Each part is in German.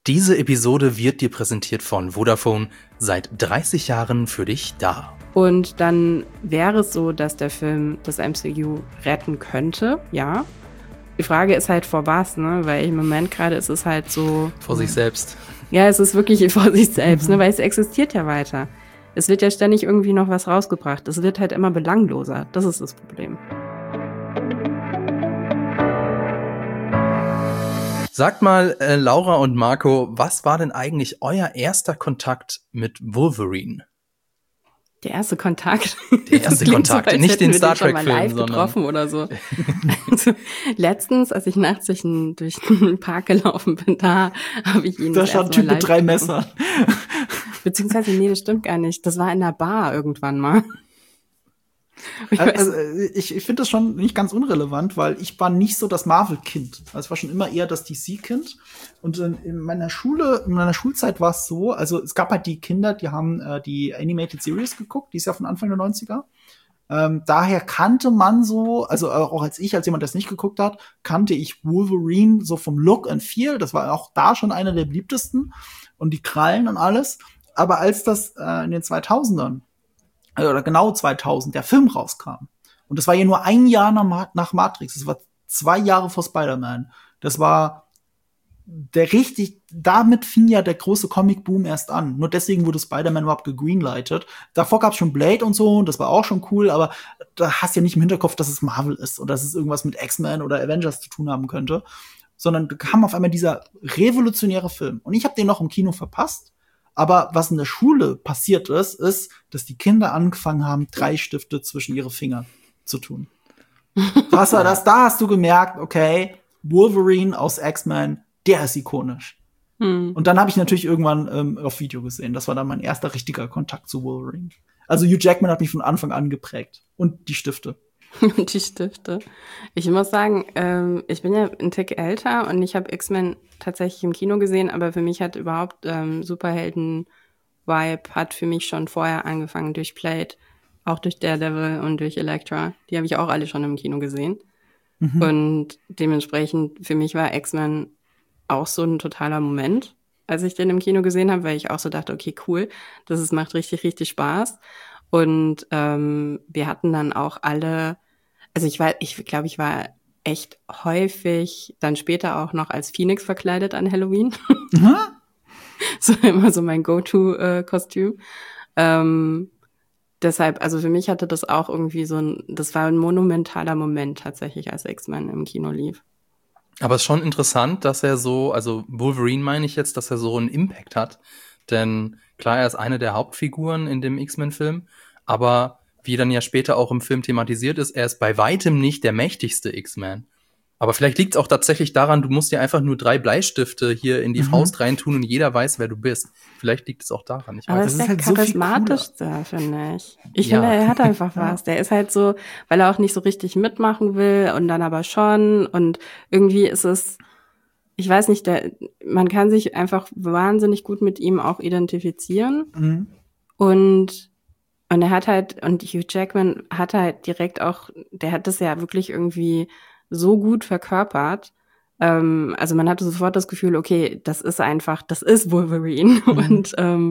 Diese Episode wird dir präsentiert von Vodafone, seit 30 Jahren für dich da. Und dann wäre es so, dass der Film das MCU retten könnte, ja. Die Frage ist halt vor was, ne? Weil im Moment gerade ist es halt so... Vor sich selbst. Ja, es ist wirklich vor sich selbst, ne? Weil es existiert ja weiter. Es wird ja ständig irgendwie noch was rausgebracht. Es wird halt immer belangloser. Das ist das Problem. Sagt mal, Laura und Marco, was war denn eigentlich euer erster Kontakt mit Wolverine? Der erste Kontakt? Der erste Kontakt, so, nicht den Star Trek-Film, mal live sondern... getroffen oder so. Also, letztens, als ich nachts durch den Park gelaufen bin, da habe ich ihn da stand ein Typ mit 3 Messern. Beziehungsweise, nee, das stimmt gar nicht. Das war in der Bar irgendwann mal. Ich finde das schon nicht ganz unrelevant, weil ich war nicht so das Marvel-Kind. Also ich war schon immer eher das DC-Kind. Und in meiner Schulzeit war es so, also es gab halt die Kinder, die haben die Animated Series geguckt, die ist ja von Anfang der 90er. Daher kannte man so, also auch als jemand, der es nicht geguckt hat, kannte ich Wolverine so vom Look and Feel. Das war auch da schon einer der beliebtesten. Und die Krallen und alles. Aber als das in den 2000ern, oder genau 2000, der Film rauskam. Und das war ja nur ein Jahr nach Matrix. Das war 2 Jahre vor Spider-Man. Das war damit fing ja der große Comic-Boom erst an. Nur deswegen wurde Spider-Man überhaupt gegreenlightet. Davor gab's schon Blade und so, und das war auch schon cool, aber da hast du ja nicht im Hinterkopf, dass es Marvel ist oder dass es irgendwas mit X-Men oder Avengers zu tun haben könnte. Sondern da kam auf einmal dieser revolutionäre Film. Und ich habe den noch im Kino verpasst. Aber was in der Schule passiert ist, dass die Kinder angefangen haben, 3 Stifte zwischen ihre Finger zu tun. Was war das? Da hast du gemerkt, okay, Wolverine aus X-Men, der ist ikonisch. Und dann habe ich natürlich irgendwann auf Video gesehen. Das war dann mein erster richtiger Kontakt zu Wolverine. Also Hugh Jackman hat mich von Anfang an geprägt. Und die Stifte. Die Stifte. Ich muss sagen, ich bin ja ein Tick älter und ich habe X-Men tatsächlich im Kino gesehen, aber für mich hat überhaupt Superhelden-Vibe hat für mich schon vorher angefangen durch Blade, auch durch Daredevil und durch Elektra. Die habe ich auch alle schon im Kino gesehen. Und dementsprechend für mich war X-Men auch so ein totaler Moment, als ich den im Kino gesehen habe, weil ich auch so dachte, okay, cool, macht richtig, richtig Spaß. Und wir hatten dann auch alle, also ich glaube, ich war echt häufig dann später auch noch als Phoenix verkleidet an Halloween. So immer so mein Go-To-Kostüm. Deshalb, also für mich hatte das auch irgendwie das war ein monumentaler Moment tatsächlich, als X-Men im Kino lief. Aber es ist schon interessant, dass er so, also Wolverine meine ich jetzt, dass er so einen Impact hat. Denn klar, er ist eine der Hauptfiguren in dem X-Men-Film, aber wie dann ja später auch im Film thematisiert ist, er ist bei weitem nicht der mächtigste X-Men. Aber vielleicht liegt es auch tatsächlich daran, du musst dir einfach nur 3 Bleistifte hier in die Faust reintun und jeder weiß, wer du bist. Vielleicht liegt es auch daran. Ich weiß. Aber das ist der halt so charismatischste, finde ich. Ich Ja. finde, er hat einfach was. Der ist halt so, weil er auch nicht so richtig mitmachen will und dann aber schon. Und irgendwie ist es, ich weiß nicht, man kann sich einfach wahnsinnig gut mit ihm auch identifizieren. Und er hat halt, und Hugh Jackman hat halt direkt auch, der hat das ja wirklich irgendwie so gut verkörpert. Also man hatte sofort das Gefühl, okay, das ist Wolverine. Und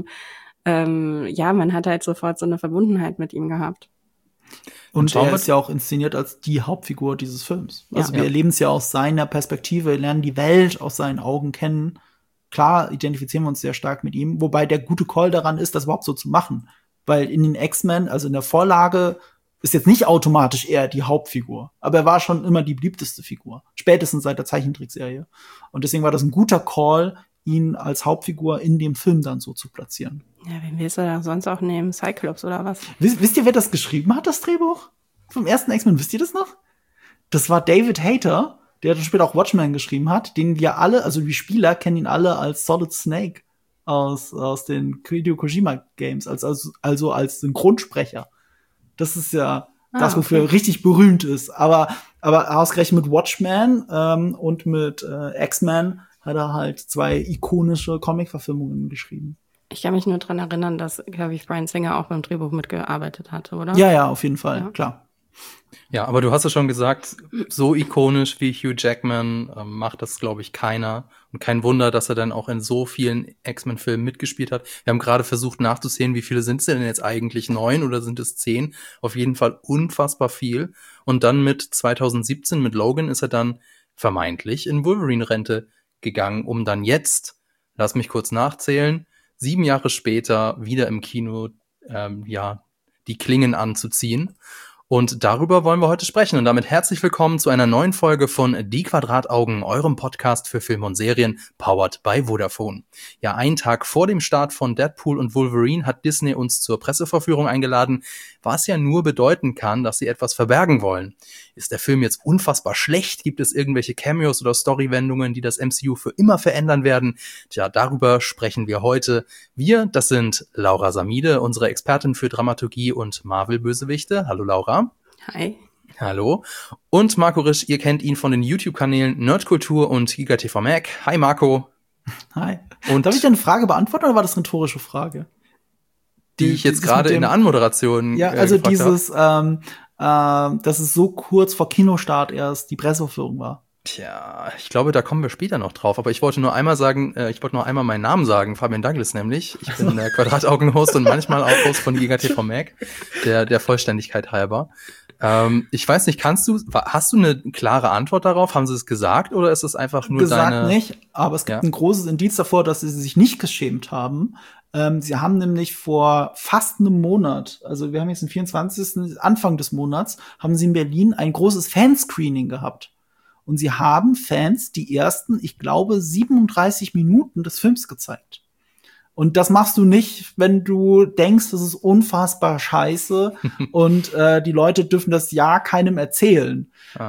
ja, man hat halt sofort so eine Verbundenheit mit ihm gehabt. Und er ist ja auch inszeniert als die Hauptfigur dieses Films. Also wir erleben es ja aus seiner Perspektive, wir lernen die Welt aus seinen Augen kennen. Klar identifizieren wir uns sehr stark mit ihm, wobei der gute Call daran ist, das überhaupt so zu machen. Weil in den X-Men, also in der Vorlage, ist jetzt nicht automatisch er die Hauptfigur. Aber er war schon immer die beliebteste Figur. Spätestens seit der Zeichentrickserie. Und deswegen war das ein guter Call, ihn als Hauptfigur in dem Film dann so zu platzieren. Ja, wen willst du da sonst auch nehmen? Cyclops oder was? Wisst ihr, wer das geschrieben hat, das Drehbuch? Vom ersten X-Men, wisst ihr das noch? Das war David Hayter, der dann später auch Watchmen geschrieben hat, den wir alle, also die Spieler kennen ihn alle als Solid Snake aus den Hideo Kojima Games, also als Synchronsprecher. Das ist ja das, wofür er richtig berühmt ist. Aber ausgerechnet mit Watchmen und mit X-Men hat er halt 2 ikonische Comic-Verfilmungen geschrieben. Ich kann mich nur dran erinnern, dass, glaube ich, Bryan Singer auch beim Drehbuch mitgearbeitet hatte, oder? Ja, auf jeden Fall, klar. Ja, aber du hast ja schon gesagt, so ikonisch wie Hugh Jackman macht das, glaube ich, keiner. Und kein Wunder, dass er dann auch in so vielen X-Men-Filmen mitgespielt hat. Wir haben gerade versucht nachzusehen, wie viele sind es denn jetzt eigentlich? 9 oder sind es 10? Auf jeden Fall unfassbar viel. Und dann mit 2017, mit Logan, ist er dann vermeintlich in Wolverine-Rente gegangen, um dann jetzt, lass mich kurz nachzählen, 7 Jahre später wieder im Kino, die Klingen anzuziehen. Und darüber wollen wir heute sprechen. Und damit herzlich willkommen zu einer neuen Folge von Die Quadrataugen, eurem Podcast für Filme und Serien, powered by Vodafone. Ja, einen Tag vor dem Start von Deadpool und Wolverine hat Disney uns zur Presseverführung eingeladen, was ja nur bedeuten kann, dass sie etwas verbergen wollen. Ist der Film jetzt unfassbar schlecht? Gibt es irgendwelche Cameos oder Storywendungen, die das MCU für immer verändern werden? Tja, darüber sprechen wir heute. Wir, das sind Laura Samide, unsere Expertin für Dramaturgie und Marvel-Bösewichte. Hallo Laura. Hi. Hallo. Und Marco Risch, ihr kennt ihn von den YouTube-Kanälen Nerdkultur und GigaTV Mac. Hi Marco. Hi. Und darf ich deine Frage beantworten oder war das eine rhetorische Frage? Die ich jetzt gerade in der Anmoderation ja, also dieses, dass es so kurz vor Kinostart erst die Presseverführung war. Tja, ich glaube, da kommen wir später noch drauf. Aber ich wollte nur einmal sagen, meinen Namen sagen, Fabian Douglas nämlich. Ich bin der Quadrataugen-Host und manchmal auch Host von GigaTV Mac, der Vollständigkeit halber. Ich weiß nicht, hast du eine klare Antwort darauf? Haben sie es gesagt oder ist es einfach nur gesagt nicht, aber es gibt ein großes Indiz davor, dass sie sich nicht geschämt haben. Sie haben nämlich vor fast einem Monat, also wir haben jetzt den 24. Anfang des Monats, haben sie in Berlin ein großes Fanscreening gehabt. Und sie haben Fans die ersten, ich glaube, 37 Minuten des Films gezeigt. Und das machst du nicht, wenn du denkst, das ist unfassbar scheiße und die Leute dürfen das ja keinem erzählen.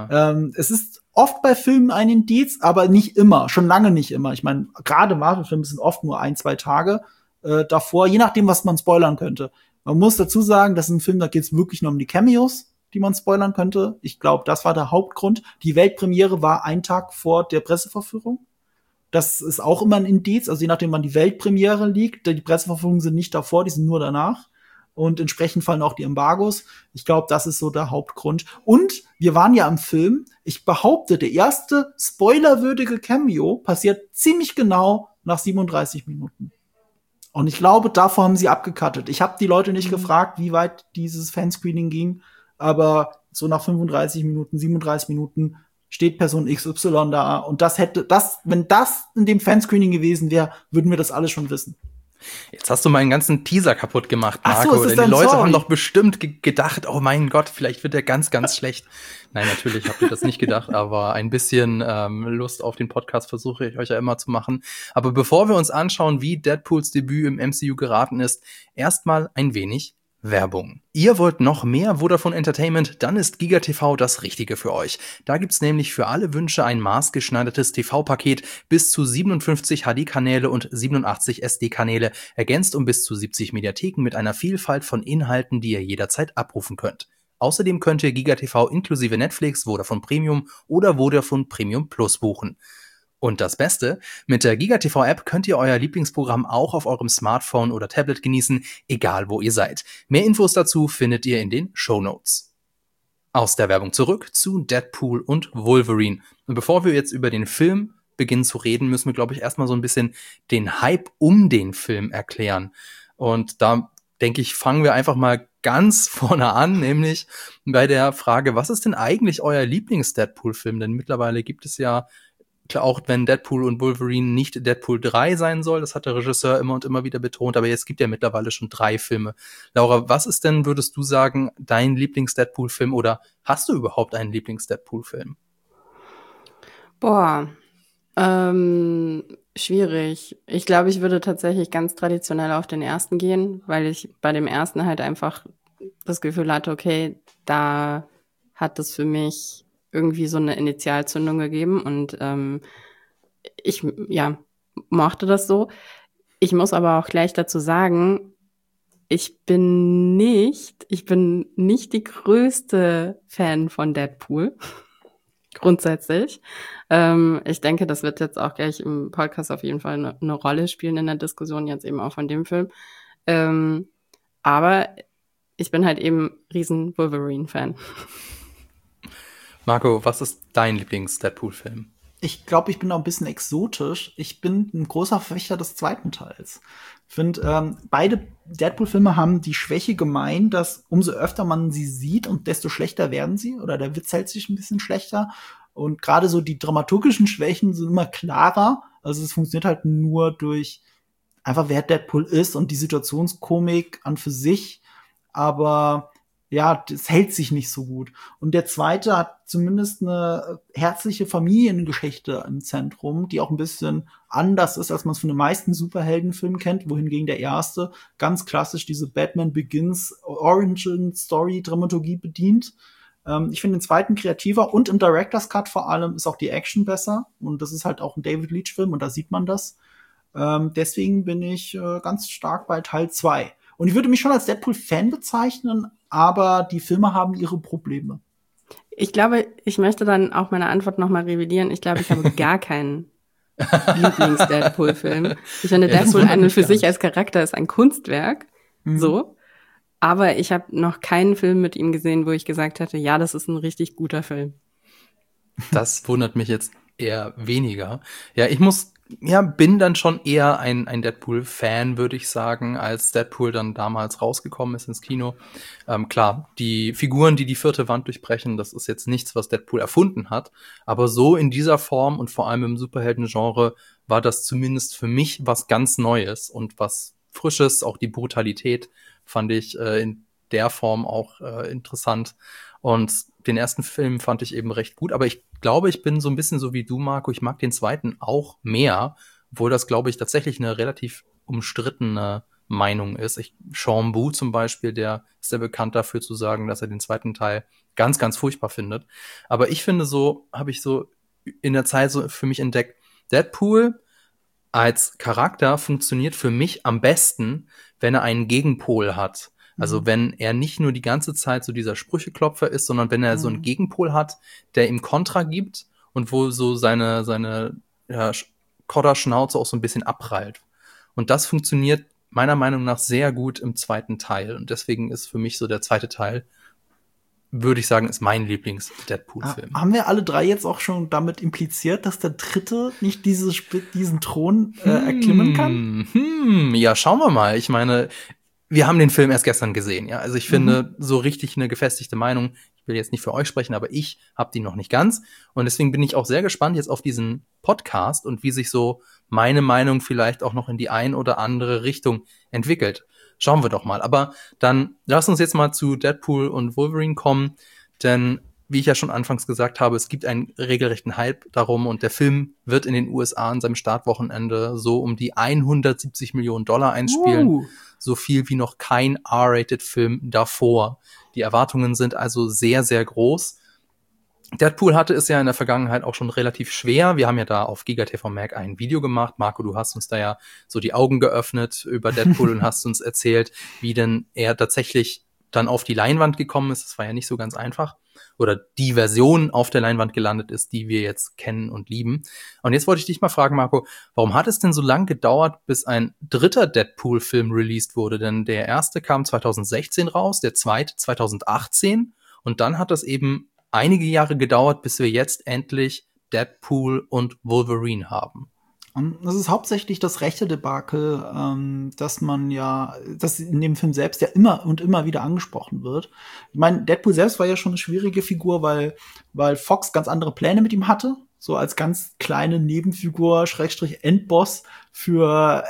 Es ist oft bei Filmen ein Indiz, aber nicht immer, schon lange nicht immer. Ich meine, gerade Marvel-Filme sind oft nur 1-2 Tage davor, je nachdem, was man spoilern könnte. Man muss dazu sagen, das ist ein Film, da geht es wirklich nur um die Cameos, die man spoilern könnte. Ich glaube, das war der Hauptgrund. Die Weltpremiere war ein Tag vor der Presseverführung. Das ist auch immer ein Indiz, also je nachdem, wann die Weltpremiere liegt. Die Presseverführungen sind nicht davor, die sind nur danach. Und entsprechend fallen auch die Embargos. Ich glaube, das ist so der Hauptgrund. Und wir waren ja am Film. Ich behaupte, der erste spoilerwürdige Cameo passiert ziemlich genau nach 37 Minuten. Und ich glaube, davor haben sie abgecuttet. Ich habe die Leute nicht gefragt, wie weit dieses Fanscreening ging. Aber so nach 35 Minuten, 37 Minuten steht Person XY da. Und wenn das in dem Fanscreening gewesen wäre, würden wir das alle schon wissen. Jetzt hast du meinen ganzen Teaser kaputt gemacht, Marco. Ach so, denn die Leute haben doch bestimmt gedacht, oh mein Gott, vielleicht wird der ganz, ganz schlecht. Nein, natürlich habt ihr das nicht gedacht, aber ein bisschen Lust auf den Podcast versuche ich euch ja immer zu machen. Aber bevor wir uns anschauen, wie Deadpools Debüt im MCU geraten ist, erstmal ein wenig Werbung. Ihr wollt noch mehr Vodafone Entertainment? Dann ist GigaTV das Richtige für euch. Da gibt's nämlich für alle Wünsche ein maßgeschneidertes TV-Paket, bis zu 57 HD-Kanäle und 87 SD-Kanäle, ergänzt um bis zu 70 Mediatheken mit einer Vielfalt von Inhalten, die ihr jederzeit abrufen könnt. Außerdem könnt ihr GigaTV inklusive Netflix, Vodafone Premium oder Vodafone Premium Plus buchen. Und das Beste, mit der GigaTV-App könnt ihr euer Lieblingsprogramm auch auf eurem Smartphone oder Tablet genießen, egal wo ihr seid. Mehr Infos dazu findet ihr in den Shownotes. Aus der Werbung zurück zu Deadpool und Wolverine. Und bevor wir jetzt über den Film beginnen zu reden, müssen wir, glaube ich, erstmal so ein bisschen den Hype um den Film erklären. Und da, denke ich, fangen wir einfach mal ganz vorne an, nämlich bei der Frage, was ist denn eigentlich euer Lieblings-Deadpool-Film? Denn mittlerweile gibt es ja, auch wenn Deadpool und Wolverine nicht Deadpool 3 sein soll, das hat der Regisseur immer und immer wieder betont, aber jetzt gibt ja mittlerweile schon 3 Filme. Laura, was ist denn, würdest du sagen, dein Lieblings-Deadpool-Film oder hast du überhaupt einen Lieblings-Deadpool-Film? Boah, schwierig. Ich glaube, ich würde tatsächlich ganz traditionell auf den ersten gehen, weil ich bei dem ersten halt einfach das Gefühl hatte, okay, da hat es für mich irgendwie so eine Initialzündung gegeben und ich mochte das so. Ich muss aber auch gleich dazu sagen, ich bin nicht die größte Fan von Deadpool, grundsätzlich. Ich denke, das wird jetzt auch gleich im Podcast auf jeden Fall eine Rolle spielen in der Diskussion, jetzt eben auch von dem Film. Aber ich bin halt eben riesen Wolverine-Fan. Marco, was ist dein Lieblings-Deadpool-Film? Ich glaube, ich bin auch ein bisschen exotisch. Ich bin ein großer Verfechter des zweiten Teils. Ich finde, beide Deadpool-Filme haben die Schwäche gemein, dass umso öfter man sie sieht und desto schlechter werden sie. Oder der Witz hält sich ein bisschen schlechter. Und gerade so die dramaturgischen Schwächen sind immer klarer. Also es funktioniert halt nur durch einfach, wer Deadpool ist und die Situationskomik an für sich. Aber ja, das hält sich nicht so gut. Und der zweite hat zumindest eine herzliche Familiengeschichte im Zentrum, die auch ein bisschen anders ist, als man es von den meisten Superheldenfilmen kennt, wohingegen der erste ganz klassisch diese Batman Begins Origin Story Dramaturgie bedient. Ich finde den zweiten kreativer und im Director's Cut vor allem ist auch die Action besser. Und das ist halt auch ein David Leitch-Film und da sieht man das. Deswegen bin ich ganz stark bei Teil 2. Und ich würde mich schon als Deadpool-Fan bezeichnen, aber die Filme haben ihre Probleme. Ich glaube, ich möchte dann auch meine Antwort nochmal revidieren. Ich glaube, ich habe gar keinen Lieblings-Deadpool-Film. Ich finde, Ja, das Deadpool wundert an und mich für gar sich nicht. als Charakter ist ein Kunstwerk. So. Aber ich habe noch keinen Film mit ihm gesehen, wo ich gesagt hätte, ja, das ist ein richtig guter Film. Das wundert mich jetzt eher weniger. Ja, bin dann schon eher ein Deadpool-Fan, würde ich sagen, als Deadpool dann damals rausgekommen ist ins Kino. Klar, die Figuren, die vierte Wand durchbrechen, das ist jetzt nichts, was Deadpool erfunden hat. Aber so in dieser Form und vor allem im Superhelden-Genre war das zumindest für mich was ganz Neues und was Frisches. Auch die Brutalität fand ich in der Form auch interessant. Und den ersten Film fand ich eben recht gut, aber ich glaube, ich bin so ein bisschen so wie du, Marco. Ich mag den zweiten auch mehr, obwohl das, glaube ich, tatsächlich eine relativ umstrittene Meinung ist. Sean Bu zum Beispiel, der ist ja bekannt dafür zu sagen, dass er den zweiten Teil ganz, ganz furchtbar findet. Aber ich finde habe ich so in der Zeit so für mich entdeckt, Deadpool als Charakter funktioniert für mich am besten, wenn er einen Gegenpol hat. Also wenn er nicht nur die ganze Zeit so dieser Sprücheklopfer ist, sondern wenn er so einen Gegenpol hat, der ihm Kontra gibt und wo so seine Kodderschnauze auch so ein bisschen abprallt. Und das funktioniert meiner Meinung nach sehr gut im zweiten Teil. Und deswegen ist für mich so der zweite Teil, würde ich sagen, ist mein Lieblings-Deadpool-Film. Haben wir alle drei jetzt auch schon damit impliziert, dass der dritte nicht diesen Thron erklimmen kann? Ja, schauen wir mal. Ich meine, wir haben den Film erst gestern gesehen, ja. Also ich finde, so richtig eine gefestigte Meinung, ich will jetzt nicht für euch sprechen, aber ich habe die noch nicht ganz. Und deswegen bin ich auch sehr gespannt jetzt auf diesen Podcast und wie sich so meine Meinung vielleicht auch noch in die ein oder andere Richtung entwickelt. Schauen wir doch mal. Aber dann lass uns jetzt mal zu Deadpool und Wolverine kommen, denn wie ich ja schon anfangs gesagt habe, es gibt einen regelrechten Hype darum und der Film wird in den USA an seinem Startwochenende so um die 170 Millionen Dollar einspielen. So viel wie noch kein R-Rated-Film davor. Die Erwartungen sind also sehr, sehr groß. Deadpool hatte es ja in der Vergangenheit auch schon relativ schwer. Wir haben ja da auf GigaTV Mag ein Video gemacht. Marco, du hast uns da ja so die Augen geöffnet über Deadpool und hast uns erzählt, wie denn er tatsächlich dann auf die Leinwand gekommen ist. Das war ja nicht so ganz einfach. Oder die Version auf der Leinwand gelandet ist, die wir jetzt kennen und lieben. Und jetzt wollte ich dich mal fragen, Marco, warum hat es denn so lange gedauert, bis ein dritter Deadpool-Film released wurde? Denn der erste kam 2016 raus, der zweite 2018 und dann hat das eben einige Jahre gedauert, bis wir jetzt endlich Deadpool und Wolverine haben. Das ist hauptsächlich das rechte Debakel, dass in dem Film selbst ja immer und immer wieder angesprochen wird. Ich meine, Deadpool selbst war ja schon eine schwierige Figur, weil Fox ganz andere Pläne mit ihm hatte. So als ganz kleine Nebenfigur, Schrägstrich Endboss für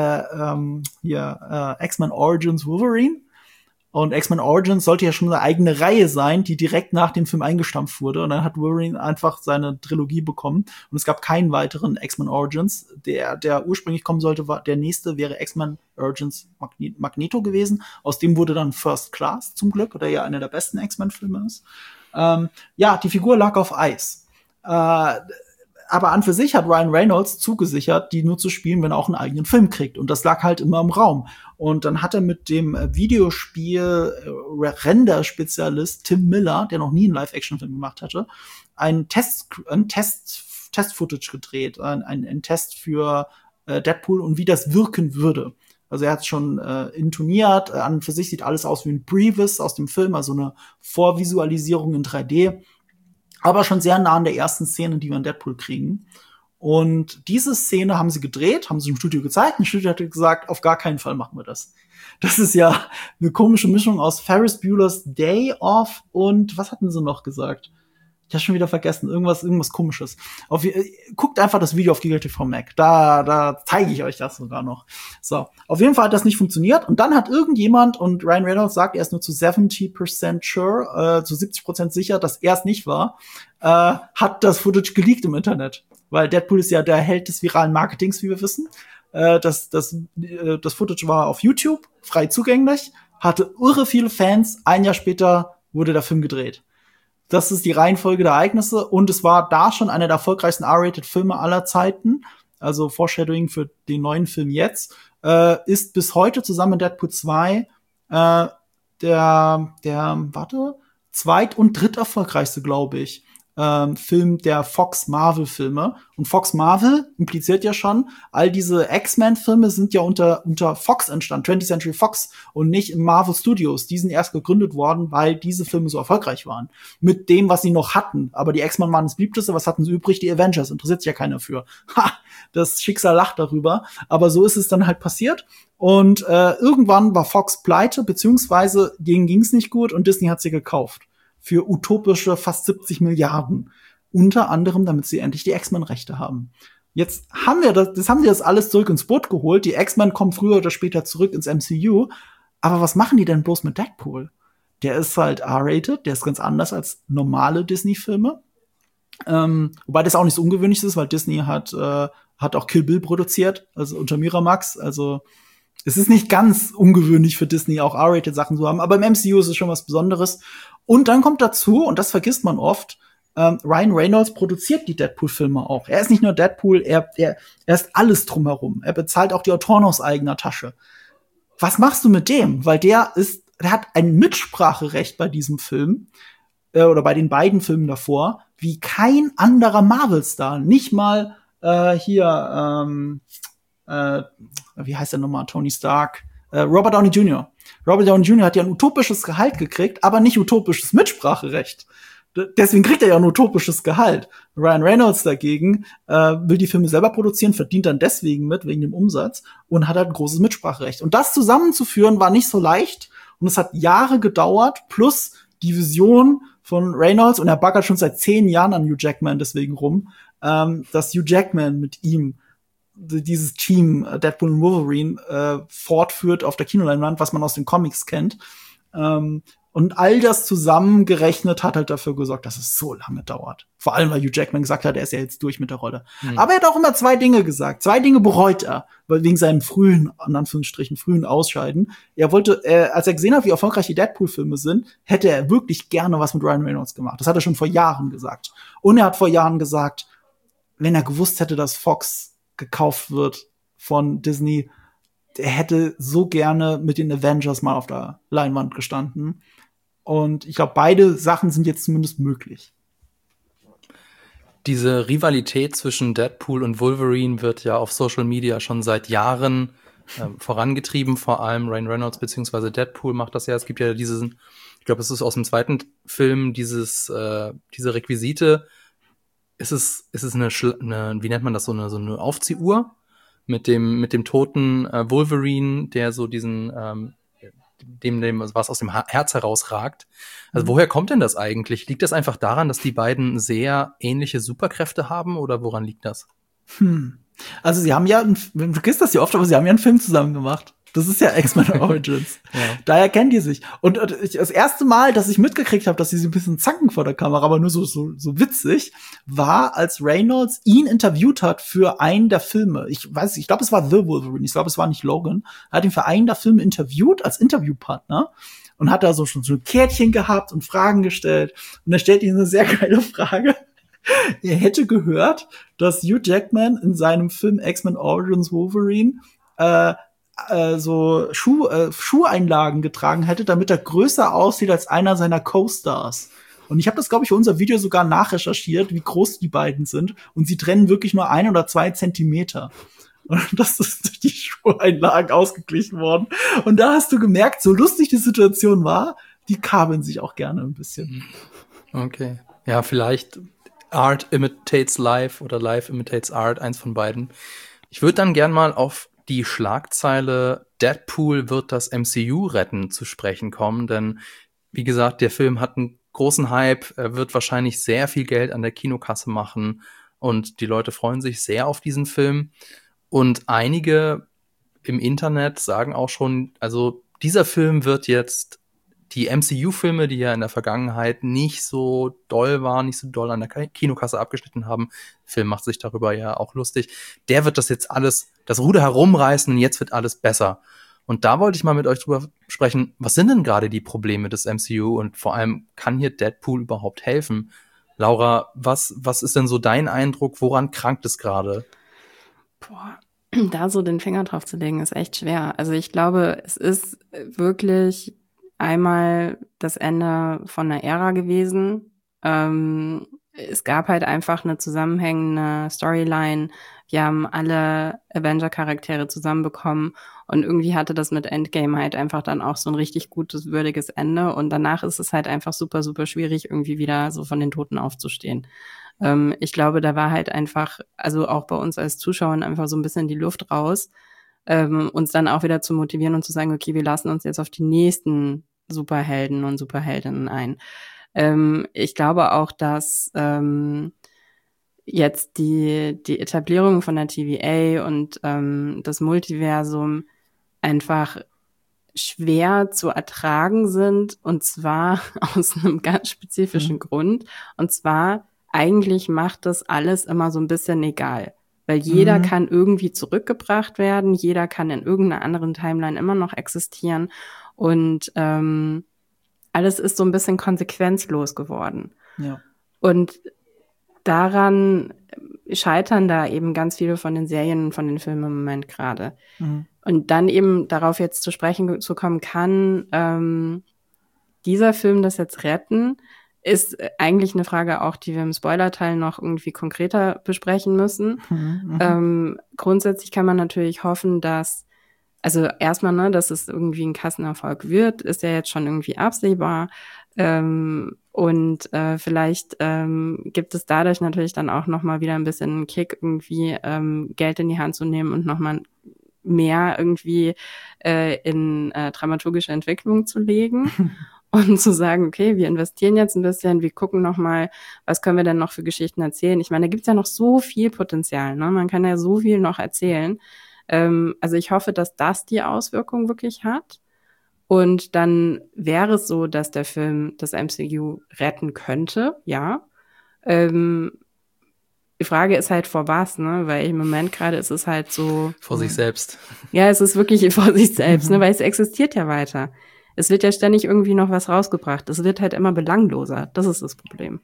X-Men Origins Wolverine. Und X-Men Origins sollte ja schon eine eigene Reihe sein, die direkt nach dem Film eingestampft wurde. Und dann hat Wolverine einfach seine Trilogie bekommen. Und es gab keinen weiteren X-Men Origins. Der ursprünglich kommen sollte, der nächste wäre X-Men Origins Magneto gewesen. Aus dem wurde dann First Class zum Glück, der ja einer der besten X-Men-Filme ist. Die Figur lag auf Eis. Aber an für sich hat Ryan Reynolds zugesichert, die nur zu spielen, wenn er auch einen eigenen Film kriegt. Und das lag halt immer im Raum. Und dann hat er mit dem Videospiel-Render-Spezialist Tim Miller, der noch nie einen Live-Action-Film gemacht hatte, ein Test-Footage gedreht, ein Test für Deadpool und wie das wirken würde. Also er hat schon intoniert. An und für sich sieht alles aus wie ein Previs aus dem Film, also eine Vorvisualisierung in 3D. Aber schon sehr nah an der ersten Szene, die wir in Deadpool kriegen. Und diese Szene haben sie gedreht, haben sie im Studio gezeigt. Und das Studio hat gesagt, auf gar keinen Fall machen wir das. Das ist ja eine komische Mischung aus Ferris Bueller's Day Off und was hatten sie noch gesagt? Ich habe schon wieder vergessen, irgendwas Komisches. Guckt einfach das Video auf GigaTV Mac. Da zeige ich euch das sogar noch. So, auf jeden Fall hat das nicht funktioniert. Und dann hat irgendjemand, und Ryan Reynolds sagt, er ist nur zu 70% sure, zu 70% sicher, dass er es nicht war, hat das Footage geleakt im Internet. Weil Deadpool ist ja der Held des viralen Marketings, wie wir wissen. Das Footage war auf YouTube, frei zugänglich, hatte irre viele Fans. Ein Jahr später wurde der Film gedreht. Das ist die Reihenfolge der Ereignisse. Und es war da schon einer der erfolgreichsten R-Rated-Filme aller Zeiten. Also Foreshadowing für den neuen Film jetzt. Ist bis heute zusammen mit Deadpool 2 zweit- und dritterfolgreichste, glaube ich, Film der Fox Marvel Filme. Und Fox Marvel impliziert ja schon, all diese X-Men-Filme sind ja unter Fox entstanden, 20th Century Fox und nicht im Marvel Studios. Die sind erst gegründet worden, weil diese Filme so erfolgreich waren. Mit dem, was sie noch hatten. Aber die X-Men waren das Beliebteste. Was hatten sie übrig? Die Avengers. Interessiert sich ja keiner für. Das Schicksal lacht darüber. Aber so ist es dann halt passiert. Und irgendwann war Fox pleite, beziehungsweise denen ging's nicht gut und Disney hat sie gekauft. Für utopische fast 70 Milliarden. Unter anderem, damit sie endlich die X-Men-Rechte haben. Jetzt haben wir das alles zurück ins Boot geholt. Die X-Men kommen früher oder später zurück ins MCU. Aber was machen die denn bloß mit Deadpool? Der ist halt R-rated, der ist ganz anders als normale Disney-Filme. Wobei das auch nicht so ungewöhnlich ist, weil Disney hat auch Kill Bill produziert, also unter Miramax. Also es ist nicht ganz ungewöhnlich für Disney, auch R-rated Sachen zu haben. Aber im MCU ist es schon was Besonderes. Und dann kommt dazu, und das vergisst man oft, Ryan Reynolds produziert die Deadpool-Filme auch. Er ist nicht nur Deadpool, er ist alles drumherum. Er bezahlt auch die Autoren aus eigener Tasche. Was machst du mit dem? Weil der hat ein Mitspracherecht bei diesem Film, oder bei den beiden Filmen davor, wie kein anderer Marvel-Star. Nicht mal wie heißt der nochmal? Tony Stark. Robert Downey Jr. Robert Downey Jr. hat ja ein utopisches Gehalt gekriegt, aber nicht utopisches Mitspracherecht. Deswegen kriegt er ja ein utopisches Gehalt. Ryan Reynolds dagegen will die Filme selber produzieren, verdient dann deswegen mit, wegen dem Umsatz, und hat halt ein großes Mitspracherecht. Und das zusammenzuführen war nicht so leicht. Und es hat Jahre gedauert, plus die Vision von Reynolds, und er baggert schon seit 10 Jahren an Hugh Jackman deswegen rum, dass Hugh Jackman mit ihm dieses Team Deadpool und Wolverine fortführt auf der Kinoleinwand, was man aus den Comics kennt. Und all das zusammengerechnet hat halt dafür gesorgt, dass es so lange dauert. Vor allem, weil Hugh Jackman gesagt hat, er ist ja jetzt durch mit der Rolle. Mhm. Aber er hat auch immer 2 Dinge gesagt. 2 Dinge bereut er, weil wegen seinem frühen Ausscheiden. Er wollte, als er gesehen hat, wie erfolgreich die Deadpool-Filme sind, hätte er wirklich gerne was mit Ryan Reynolds gemacht. Das hat er schon vor Jahren gesagt. Und er hat vor Jahren gesagt, wenn er gewusst hätte, dass Fox gekauft wird von Disney, er hätte so gerne mit den Avengers mal auf der Leinwand gestanden. Und ich glaube, beide Sachen sind jetzt zumindest möglich. Diese Rivalität zwischen Deadpool und Wolverine wird ja auf Social Media schon seit Jahren vorangetrieben. Vor allem Ryan Reynolds bzw. Deadpool macht das ja. Es gibt ja ich glaube, es ist aus dem zweiten Film, diese Requisite. Ist es eine, wie nennt man das, so eine Aufziehuhr mit dem toten Wolverine, der so diesen dem was aus dem Herz herausragt. Also woher kommt denn das eigentlich? Liegt das einfach daran, dass die beiden sehr ähnliche Superkräfte haben, oder woran liegt das? Also sie haben ja, du vergisst das ja oft, aber sie haben ja einen Film zusammen gemacht. Das ist ja X-Men Origins. Ja. Daher kennen die sich. Und das erste Mal, dass ich mitgekriegt habe, dass sie so ein bisschen zanken vor der Kamera, aber nur so witzig, war, als Reynolds ihn interviewt hat für einen der Filme. Ich glaube, es war The Wolverine. Ich glaube, es war nicht Logan. Er hat ihn für einen der Filme interviewt als Interviewpartner und hat da so schon so ein Kärtchen gehabt und Fragen gestellt. Und er stellt ihm eine sehr geile Frage. Er hätte gehört, dass Hugh Jackman in seinem Film X-Men Origins Wolverine so Schuheinlagen getragen hätte, damit er größer aussieht als einer seiner Co-Stars. Und ich habe das, glaube ich, für unser Video sogar nachrecherchiert, wie groß die beiden sind. Und sie trennen wirklich nur 1 oder 2 Zentimeter. Und das ist durch die Schuheinlagen ausgeglichen worden. Und da hast du gemerkt, so lustig die Situation war, die kabeln sich auch gerne ein bisschen. Okay. Ja, vielleicht Art imitates Life oder Life imitates Art, eins von beiden. Ich würde dann gern mal auf die Schlagzeile Deadpool wird das MCU retten zu sprechen kommen, denn wie gesagt, der Film hat einen großen Hype, er wird wahrscheinlich sehr viel Geld an der Kinokasse machen und die Leute freuen sich sehr auf diesen Film. Und einige im Internet sagen auch schon, also dieser Film wird jetzt die MCU-Filme, die ja in der Vergangenheit nicht so doll waren, nicht so doll an der Kinokasse abgeschnitten haben, der Film macht sich darüber ja auch lustig, der wird das jetzt alles, das Ruder herumreißen und jetzt wird alles besser. Und da wollte ich mal mit euch drüber sprechen, was sind denn gerade die Probleme des MCU und vor allem, kann hier Deadpool überhaupt helfen? Laura, was ist denn so dein Eindruck, woran krankt es gerade? Boah, da so den Finger drauf zu legen, ist echt schwer. Also ich glaube, es ist wirklich einmal das Ende von einer Ära gewesen. Es gab halt einfach eine zusammenhängende Storyline. Wir haben alle Avenger-Charaktere zusammenbekommen und irgendwie hatte das mit Endgame halt einfach dann auch so ein richtig gutes, würdiges Ende und danach ist es halt einfach super, super schwierig, irgendwie wieder so von den Toten aufzustehen. Ich glaube, da war halt einfach, also auch bei uns als Zuschauern einfach so ein bisschen die Luft raus, uns dann auch wieder zu motivieren und zu sagen, okay, wir lassen uns jetzt auf die nächsten Superhelden und Superheldinnen ein. Ich glaube auch, dass jetzt die Etablierung von der TVA und das Multiversum einfach schwer zu ertragen sind und zwar aus einem ganz spezifischen Grund und zwar eigentlich macht das alles immer so ein bisschen egal, weil jeder kann irgendwie zurückgebracht werden, jeder kann in irgendeiner anderen Timeline immer noch existieren und alles ist so ein bisschen konsequenzlos geworden. Ja. Und daran scheitern da eben ganz viele von den Serien und von den Filmen im Moment gerade. Und dann eben darauf jetzt zu sprechen zu kommen, kann dieser Film das jetzt retten, ist eigentlich eine Frage auch, die wir im Spoilerteil noch irgendwie konkreter besprechen müssen. Grundsätzlich kann man natürlich hoffen, dass also erstmal, ne, dass es irgendwie ein Kassenerfolg wird, ist ja jetzt schon irgendwie absehbar. Und vielleicht gibt es dadurch natürlich dann auch nochmal wieder ein bisschen einen Kick, irgendwie Geld in die Hand zu nehmen und nochmal mehr irgendwie in dramaturgische Entwicklung zu legen. Und zu sagen, okay, wir investieren jetzt ein bisschen, wir gucken nochmal, was können wir denn noch für Geschichten erzählen. Ich meine, da gibt's ja noch so viel Potenzial, ne? Man kann ja so viel noch erzählen. Also ich hoffe, dass das die Auswirkung wirklich hat. Und dann wäre es so, dass der Film das MCU retten könnte, ja. Die Frage ist halt vor was, ne? Weil im Moment gerade ist es halt so. Vor sich selbst. Ja, es ist wirklich vor sich selbst, ne? Weil es existiert ja weiter. Es wird ja ständig irgendwie noch was rausgebracht. Es wird halt immer belangloser. Das ist das Problem.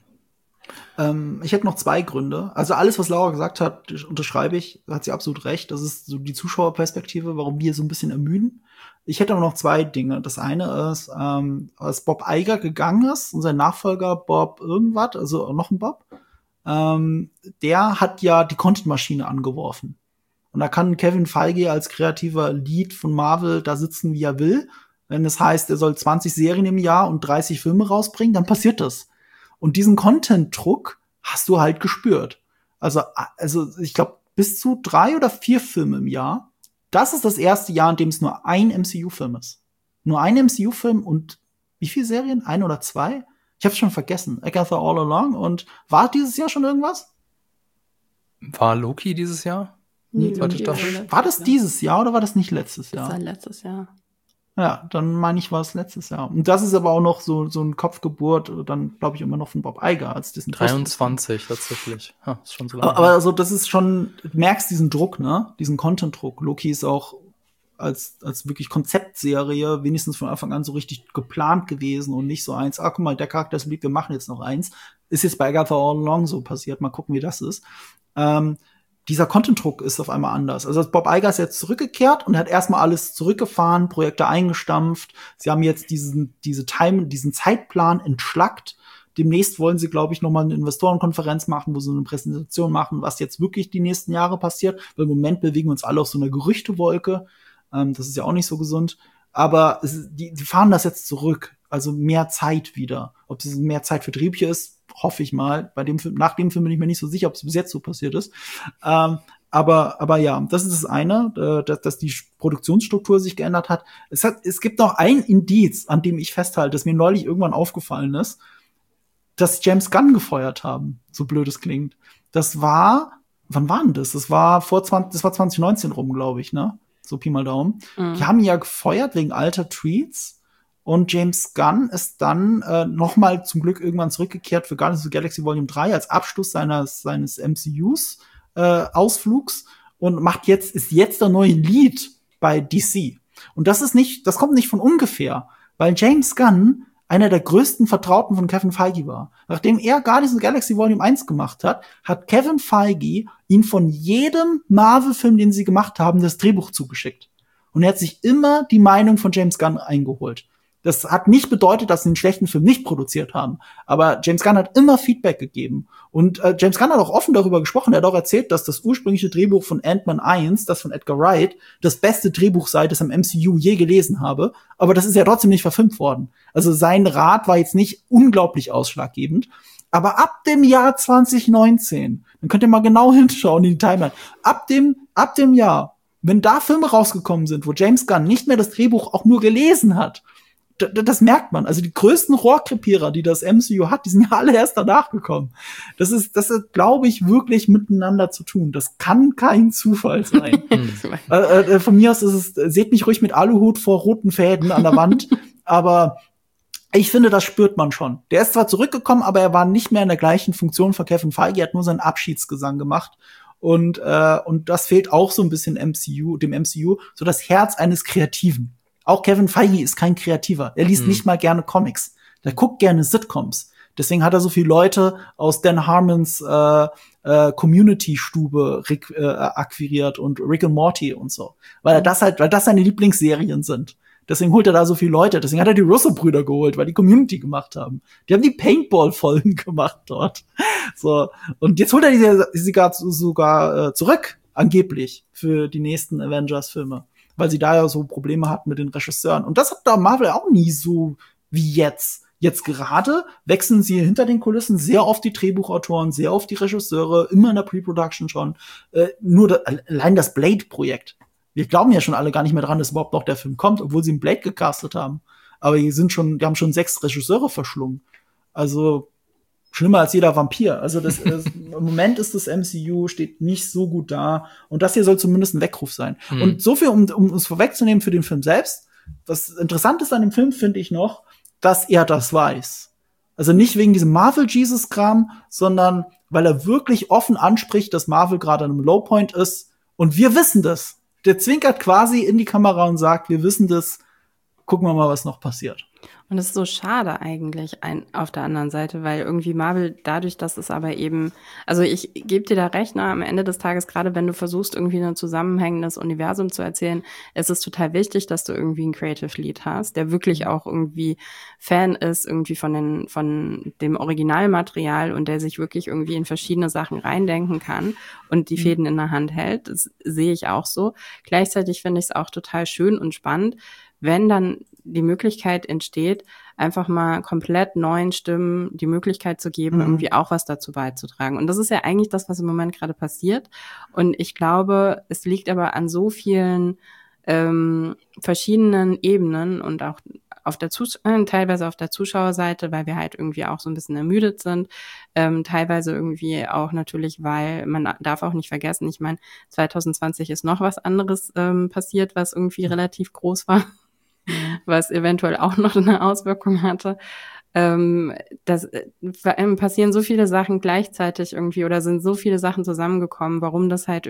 Ich hätte noch zwei Gründe. Also alles, was Laura gesagt hat, unterschreibe ich. Da hat sie absolut recht. Das ist so die Zuschauerperspektive, warum wir so ein bisschen ermüden. Ich hätte aber noch zwei Dinge. Das eine ist, als Bob Iger gegangen ist und sein Nachfolger Bob irgendwas, also noch ein Bob, der hat ja die Content-Maschine angeworfen. Und da kann Kevin Feige als kreativer Lead von Marvel da sitzen, wie er will. Wenn es heißt, er soll 20 Serien im Jahr und 30 Filme rausbringen, dann passiert das. Und diesen Content-Druck hast du halt gespürt. Also ich glaube, bis zu 3 oder 4 Filme im Jahr. Das ist das erste Jahr, in dem es nur ein MCU-Film ist. Nur ein MCU-Film und wie viele Serien? 1 oder 2? Ich hab's schon vergessen. Agatha All Along. Und war dieses Jahr schon irgendwas? War Loki dieses Jahr? War das dieses Jahr oder war das nicht letztes Jahr? Das war letztes Jahr. Ja, dann meine ich, war es letztes Jahr. Und das ist aber auch noch so ein Kopfgeburt, dann glaube ich immer noch von Bob Iger als Disney. 23 tatsächlich. Ha, ist schon so lange. Aber also das ist schon, du merkst diesen Druck, ne? Diesen Content-Druck. Loki ist auch als wirklich Konzeptserie wenigstens von Anfang an so richtig geplant gewesen und nicht so eins, guck mal, der Charakter ist beliebt, wir machen jetzt noch eins. Ist jetzt bei Agatha All Along so passiert. Mal gucken, wie das ist. Dieser Content-Druck ist auf einmal anders. Also Bob Iger ist jetzt zurückgekehrt und hat erstmal alles zurückgefahren, Projekte eingestampft. Sie haben jetzt diesen Zeitplan entschlackt. demnächst wollen sie, glaube ich, nochmal eine Investorenkonferenz machen, wo sie eine Präsentation machen, was jetzt wirklich die nächsten Jahre passiert. Weil im Moment bewegen wir uns alle auf so einer Gerüchtewolke. Das ist ja auch nicht so gesund. Aber die fahren das jetzt zurück. Also mehr Zeit wieder. Ob es mehr Zeit für Drehbücher ist, hoffe ich mal. Nach dem Film bin ich mir nicht so sicher, ob es bis jetzt so passiert ist. Aber ja, das ist das eine, dass die Produktionsstruktur sich geändert hat. Es gibt noch ein Indiz, an dem ich festhalte, das mir neulich irgendwann aufgefallen ist, dass James Gunn gefeuert haben. So blöd es klingt. Wann war denn das? Das war 2019 rum, glaube ich, ne? So Pi mal Daumen. Die haben ihn ja gefeuert wegen alter Tweets. Und James Gunn ist dann noch mal zum Glück irgendwann zurückgekehrt für Guardians of the Galaxy Volume 3 als Abschluss seines MCUs Ausflugs und ist jetzt der neue Lead bei DC. Und das kommt nicht von ungefähr, weil James Gunn einer der größten Vertrauten von Kevin Feige war. Nachdem er Guardians of the Galaxy Volume 1 gemacht hat, hat Kevin Feige ihn von jedem Marvel-Film, den sie gemacht haben, das Drehbuch zugeschickt. Und er hat sich immer die Meinung von James Gunn eingeholt. Das hat nicht bedeutet, dass sie einen schlechten Film nicht produziert haben. Aber James Gunn hat immer Feedback gegeben. Und James Gunn hat auch offen darüber gesprochen. Er hat auch erzählt, dass das ursprüngliche Drehbuch von Ant-Man 1, das von Edgar Wright, das beste Drehbuch sei, das am MCU je gelesen habe. Aber das ist ja trotzdem nicht verfilmt worden. Also sein Rat war jetzt nicht unglaublich ausschlaggebend. Aber ab dem Jahr 2019, dann könnt ihr mal genau hinschauen in die Timeline, ab dem Jahr, wenn da Filme rausgekommen sind, wo James Gunn nicht mehr das Drehbuch auch nur gelesen hat, das merkt man. Also die größten Rohrkrepierer, die das MCU hat, die sind ja alle erst danach gekommen. Das ist, glaube ich, wirklich miteinander zu tun. Das kann kein Zufall sein. Von mir aus seht mich ruhig mit Aluhut vor roten Fäden an der Wand. Aber ich finde, das spürt man schon. Der ist zwar zurückgekommen, aber er war nicht mehr in der gleichen Funktion von Kevin Feige. Er hat nur seinen Abschiedsgesang gemacht. Und das fehlt auch so ein bisschen dem MCU, so das Herz eines Kreativen. Auch Kevin Feige ist kein Kreativer. Er liest nicht mal gerne Comics. Der guckt gerne Sitcoms. Deswegen hat er so viele Leute aus Dan Harmons Community-Stube akquiriert und Rick and Morty und so. Weil das seine Lieblingsserien sind. Deswegen holt er da so viele Leute. Deswegen hat er die Russo-Brüder geholt, weil die Community gemacht haben. Die haben die Paintball-Folgen gemacht dort. So. Und jetzt holt er sie sogar zurück, angeblich, für die nächsten Avengers-Filme. Weil sie da ja so Probleme hatten mit den Regisseuren. Und das hat da Marvel auch nie so wie jetzt. Jetzt gerade wechseln sie hinter den Kulissen sehr oft die Drehbuchautoren, sehr oft die Regisseure, immer in der Pre-Production schon. Allein das Blade-Projekt. Wir glauben ja schon alle gar nicht mehr dran, dass überhaupt noch der Film kommt, obwohl sie einen Blade gecastet haben. Aber die haben schon 6 Regisseure verschlungen. Also schlimmer als jeder Vampir. Also im Moment ist das MCU, steht nicht so gut da. Und das hier soll zumindest ein Weckruf sein. Und so viel, um es vorwegzunehmen für den Film selbst. Was interessant ist an dem Film, finde ich noch, dass er das weiß. Also nicht wegen diesem Marvel-Jesus-Kram, sondern weil er wirklich offen anspricht, dass Marvel gerade an einem Lowpoint ist. Und wir wissen das. Der zwinkert quasi in die Kamera und sagt, wir wissen das. Gucken wir mal, was noch passiert. Und es ist so schade eigentlich auf der anderen Seite, weil irgendwie Marvel dadurch, dass es aber eben, also ich gebe dir da recht, ne, am Ende des Tages, gerade wenn du versuchst, irgendwie ein zusammenhängendes Universum zu erzählen, es ist total wichtig, dass du irgendwie einen Creative Lead hast, der wirklich auch irgendwie Fan ist, irgendwie von dem Originalmaterial und der sich wirklich irgendwie in verschiedene Sachen reindenken kann und die Fäden in der Hand hält. Das sehe ich auch so. Gleichzeitig finde ich es auch total schön und spannend, wenn dann die Möglichkeit entsteht, einfach mal komplett neuen Stimmen die Möglichkeit zu geben, irgendwie auch was dazu beizutragen. Und das ist ja eigentlich das, was im Moment gerade passiert. Und ich glaube, es liegt aber an so vielen verschiedenen Ebenen und auch teilweise auf der Zuschauerseite, weil wir halt irgendwie auch so ein bisschen ermüdet sind, teilweise irgendwie auch natürlich, weil man darf auch nicht vergessen, ich meine, 2020 ist noch was anderes passiert, was irgendwie relativ groß war. Was eventuell auch noch eine Auswirkung hatte. Passieren so viele Sachen gleichzeitig irgendwie oder sind so viele Sachen zusammengekommen, warum das sich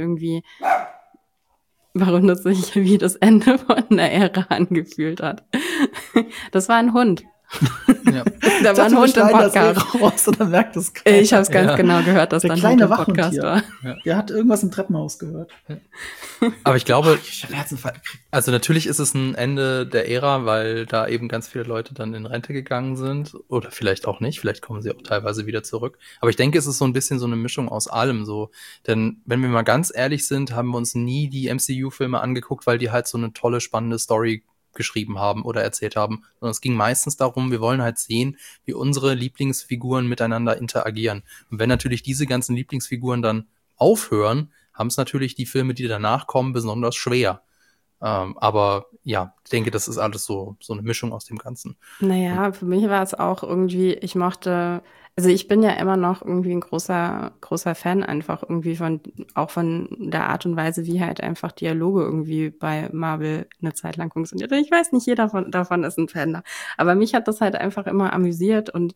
wie das Ende von einer Ära angefühlt hat. Das war ein Hund. Ja. Da war ein Hund im Podcast. Raus und dann merkt das keiner. Ich habe es ganz genau gehört, dass Der da ein kleine Hund im Podcast Wachhund war. hier. Der hat irgendwas im Treppenhaus gehört. Aber ich glaube, Ich hab Herzinfarkt gekriegt. also natürlich ist es ein Ende der Ära, weil da eben ganz viele Leute dann in Rente gegangen sind. Oder vielleicht auch nicht, vielleicht kommen sie auch teilweise wieder zurück. Aber ich denke, es ist so ein bisschen so eine Mischung aus allem so. Denn wenn wir mal ganz ehrlich sind, haben wir uns nie die MCU-Filme angeguckt, weil die halt so eine tolle, spannende Story geschrieben haben oder erzählt haben. Sondern es ging meistens darum, wir wollen halt sehen, wie unsere Lieblingsfiguren miteinander interagieren. Und wenn natürlich diese ganzen Lieblingsfiguren dann aufhören, haben es natürlich die Filme, die danach kommen, besonders schwer. Aber ja, ich denke, das ist alles so eine Mischung aus dem Ganzen. Naja, für mich war es auch irgendwie, ich mochte, also ich bin ja immer noch irgendwie ein großer Fan einfach irgendwie auch von der Art und Weise, wie halt einfach Dialoge irgendwie bei Marvel eine Zeit lang funktioniert. Ich weiß nicht, jeder davon ist ein Fan. Aber mich hat das halt einfach immer amüsiert und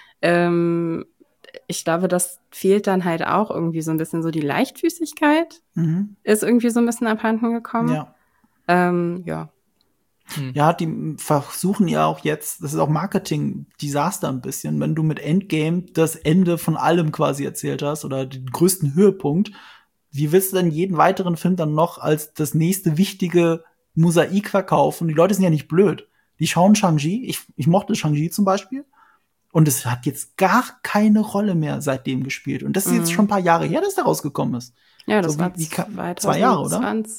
ich glaube, das fehlt dann halt auch irgendwie so ein bisschen so die Leichtfüßigkeit ist irgendwie so ein bisschen abhanden gekommen. Ja. Ja. Ja, die versuchen ja auch jetzt, das ist auch Marketing-Desaster ein bisschen, wenn du mit Endgame das Ende von allem quasi erzählt hast oder den größten Höhepunkt, wie willst du denn jeden weiteren Film dann noch als das nächste wichtige Mosaik verkaufen? Die Leute sind ja nicht blöd. Die schauen Shang-Chi, ich mochte Shang-Chi zum Beispiel, und es hat jetzt gar keine Rolle mehr seitdem gespielt. Und das ist jetzt schon ein paar Jahre her, dass der rausgekommen ist. Ja, das So, war 2 Jahre, oder?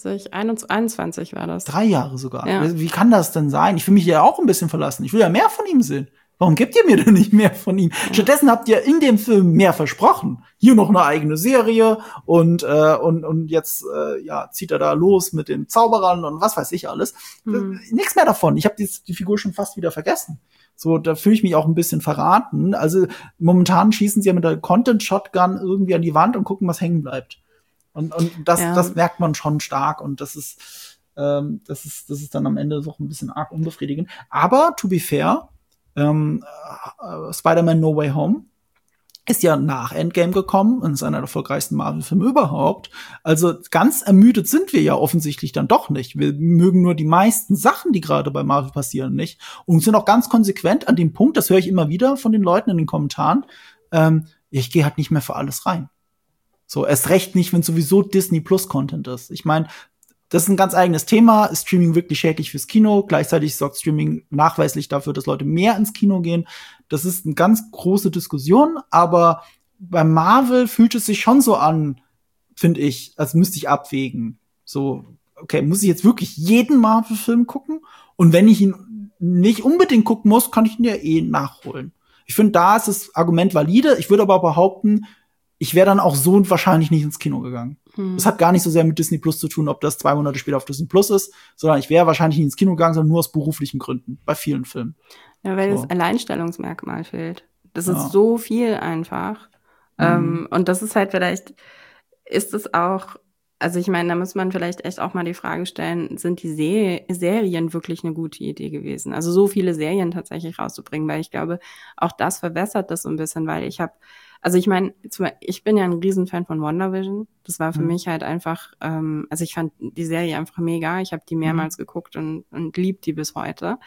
2021 war das. 3 Jahre sogar. Ja. Wie kann das denn sein? Ich will mich ja auch ein bisschen verlassen. Ich will ja mehr von ihm sehen. Warum gebt ihr mir denn nicht mehr von ihm? Ja. Stattdessen habt ihr in dem Film mehr versprochen. Hier noch eine eigene Serie und jetzt zieht er da los mit den Zauberern und was weiß ich alles. Nichts mehr davon. Ich habe die Figur schon fast wieder vergessen. So, da fühle ich mich auch ein bisschen verraten. Also momentan schießen sie ja mit der Content-Shotgun irgendwie an die Wand und gucken, was hängen bleibt. Und das merkt man schon stark und das ist dann am Ende doch ein bisschen arg unbefriedigend. Aber to be fair, Spider-Man No Way Home ist ja nach Endgame gekommen und ist einer der erfolgreichsten Marvel-Filme überhaupt. Also ganz ermüdet sind wir ja offensichtlich dann doch nicht. Wir mögen nur die meisten Sachen, die gerade bei Marvel passieren, nicht. Und sind auch ganz konsequent an dem Punkt, das höre ich immer wieder von den Leuten in den Kommentaren, ich gehe halt nicht mehr für alles rein. So, erst recht nicht, wenn sowieso Disney Plus Content ist. Ich meine, das ist ein ganz eigenes Thema. Ist Streaming wirklich schädlich fürs Kino? Gleichzeitig sorgt Streaming nachweislich dafür, dass Leute mehr ins Kino gehen. Das ist eine ganz große Diskussion, aber bei Marvel fühlt es sich schon so an, finde ich, als müsste ich abwägen. So, okay, muss ich jetzt wirklich jeden Marvel-Film gucken? Und wenn ich ihn nicht unbedingt gucken muss, kann ich ihn ja eh nachholen. Ich finde, da ist das Argument valide. Ich würde aber behaupten, ich wäre dann auch so wahrscheinlich nicht ins Kino gegangen. Das hat gar nicht so sehr mit Disney Plus zu tun, ob das 2 Monate später auf Disney Plus ist, sondern ich wäre wahrscheinlich nicht ins Kino gegangen, sondern nur aus beruflichen Gründen, bei vielen Filmen. Ja, weil das Alleinstellungsmerkmal fehlt. Das ist so viel einfach. Und das ist halt vielleicht, ist es auch, also ich meine, da muss man vielleicht echt auch mal die Frage stellen, sind die Serien wirklich eine gute Idee gewesen? Also so viele Serien tatsächlich rauszubringen, weil ich glaube, auch das verwässert das so ein bisschen, weil ich meine, ich bin ja ein Riesenfan von WandaVision. Das war für mich halt einfach, also ich fand die Serie einfach mega. Ich habe die mehrmals geguckt und lieb die bis heute.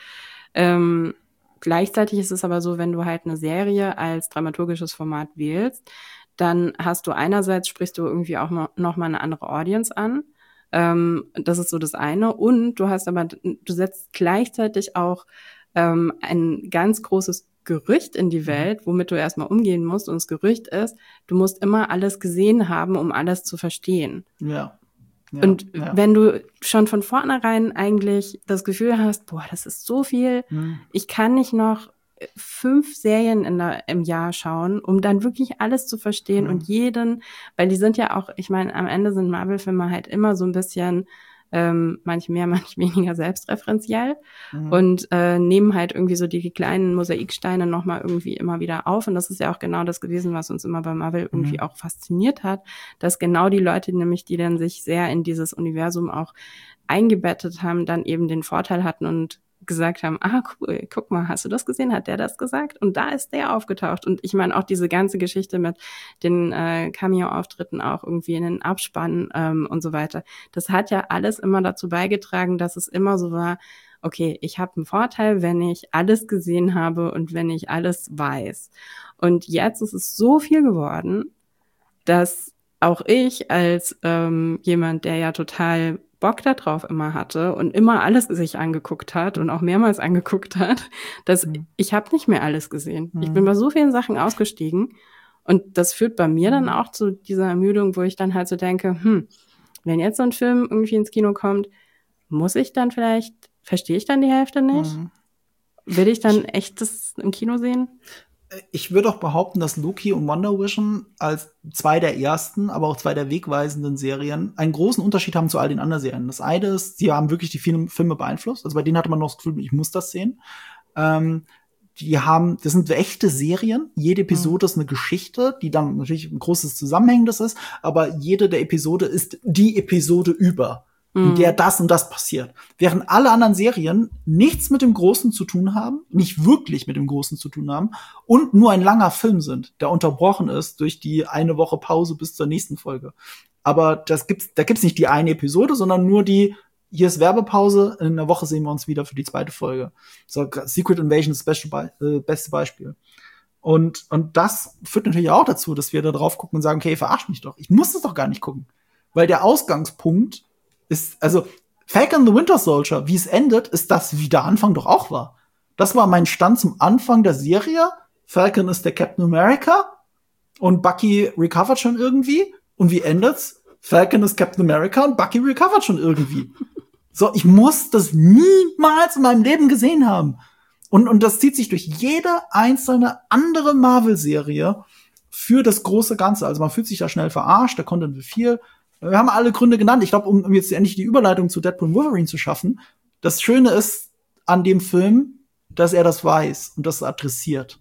Gleichzeitig ist es aber so, wenn du halt eine Serie als dramaturgisches Format wählst, dann hast du einerseits, sprichst du irgendwie auch noch mal eine andere Audience an. Das ist so das eine. Und du setzt gleichzeitig auch ein ganz großes Gerücht in die Welt, womit du erstmal umgehen musst. Und das Gerücht ist, du musst immer alles gesehen haben, um alles zu verstehen. Ja. Und wenn du schon von vornherein eigentlich das Gefühl hast, boah, das ist so viel, ich kann nicht noch 5 Serien im Jahr schauen, um dann wirklich alles zu verstehen und weil die sind ja auch, ich meine, am Ende sind Marvel-Filme halt immer so ein bisschen manch mehr, manch weniger selbstreferenziell und nehmen halt irgendwie so die kleinen Mosaiksteine nochmal irgendwie immer wieder auf. Und das ist ja auch genau das gewesen, was uns immer bei Marvel irgendwie auch fasziniert hat, dass genau die Leute nämlich, die dann sich sehr in dieses Universum auch eingebettet haben, dann eben den Vorteil hatten und gesagt haben, cool, guck mal, hast du das gesehen? Hat der das gesagt? Und da ist der aufgetaucht. Und ich meine auch diese ganze Geschichte mit den Cameo-Auftritten auch irgendwie in den Abspann und so weiter. Das hat ja alles immer dazu beigetragen, dass es immer so war, okay, ich habe einen Vorteil, wenn ich alles gesehen habe und wenn ich alles weiß. Und jetzt ist es so viel geworden, dass auch ich als jemand, der ja total Bock da drauf immer hatte und immer alles sich angeguckt hat und auch mehrmals angeguckt hat, dass ich habe nicht mehr alles gesehen. Ich bin bei so vielen Sachen ausgestiegen und das führt bei mir dann auch zu dieser Ermüdung, wo ich dann halt so denke, wenn jetzt so ein Film irgendwie ins Kino kommt, muss ich dann vielleicht, verstehe ich dann die Hälfte nicht? Will ich dann echt das im Kino sehen? Ich würde auch behaupten, dass Loki und Wonder Vision als zwei der ersten, aber auch zwei der wegweisenden Serien einen großen Unterschied haben zu all den anderen Serien. Das eine ist, sie haben wirklich die Filme beeinflusst. Also bei denen hatte man noch das Gefühl, ich muss das sehen. Das sind echte Serien. Jede Episode ist eine Geschichte, die dann natürlich ein großes Zusammenhängendes ist, aber jede der Episode ist die Episode über, in der das und das passiert. Während alle anderen Serien nichts mit dem Großen zu tun haben, nicht wirklich mit dem Großen zu tun haben und nur ein langer Film sind, der unterbrochen ist durch die eine Woche Pause bis zur nächsten Folge. Aber da gibt's nicht die eine Episode, sondern nur hier ist Werbepause, in einer Woche sehen wir uns wieder für die zweite Folge. So, Secret Invasion ist das beste Beispiel. Und das führt natürlich auch dazu, dass wir da drauf gucken und sagen, okay, verarsch mich doch. Ich muss das doch gar nicht gucken. Weil der Ausgangspunkt ist, also Falcon the Winter Soldier, wie es endet, ist das, wie der Anfang doch auch war. Das war mein Stand zum Anfang der Serie. Falcon ist der Captain America und Bucky recovert schon irgendwie. Und wie endet's? Falcon ist Captain America und Bucky recovert schon irgendwie. So, ich muss das niemals in meinem Leben gesehen haben. Und das zieht sich durch jede einzelne andere Marvel-Serie für das große Ganze. Also man fühlt sich da schnell verarscht, der Content wird viel. Wir haben alle Gründe genannt. Ich glaube, um jetzt endlich die Überleitung zu Deadpool und Wolverine zu schaffen, das Schöne ist an dem Film, dass er das weiß und das adressiert.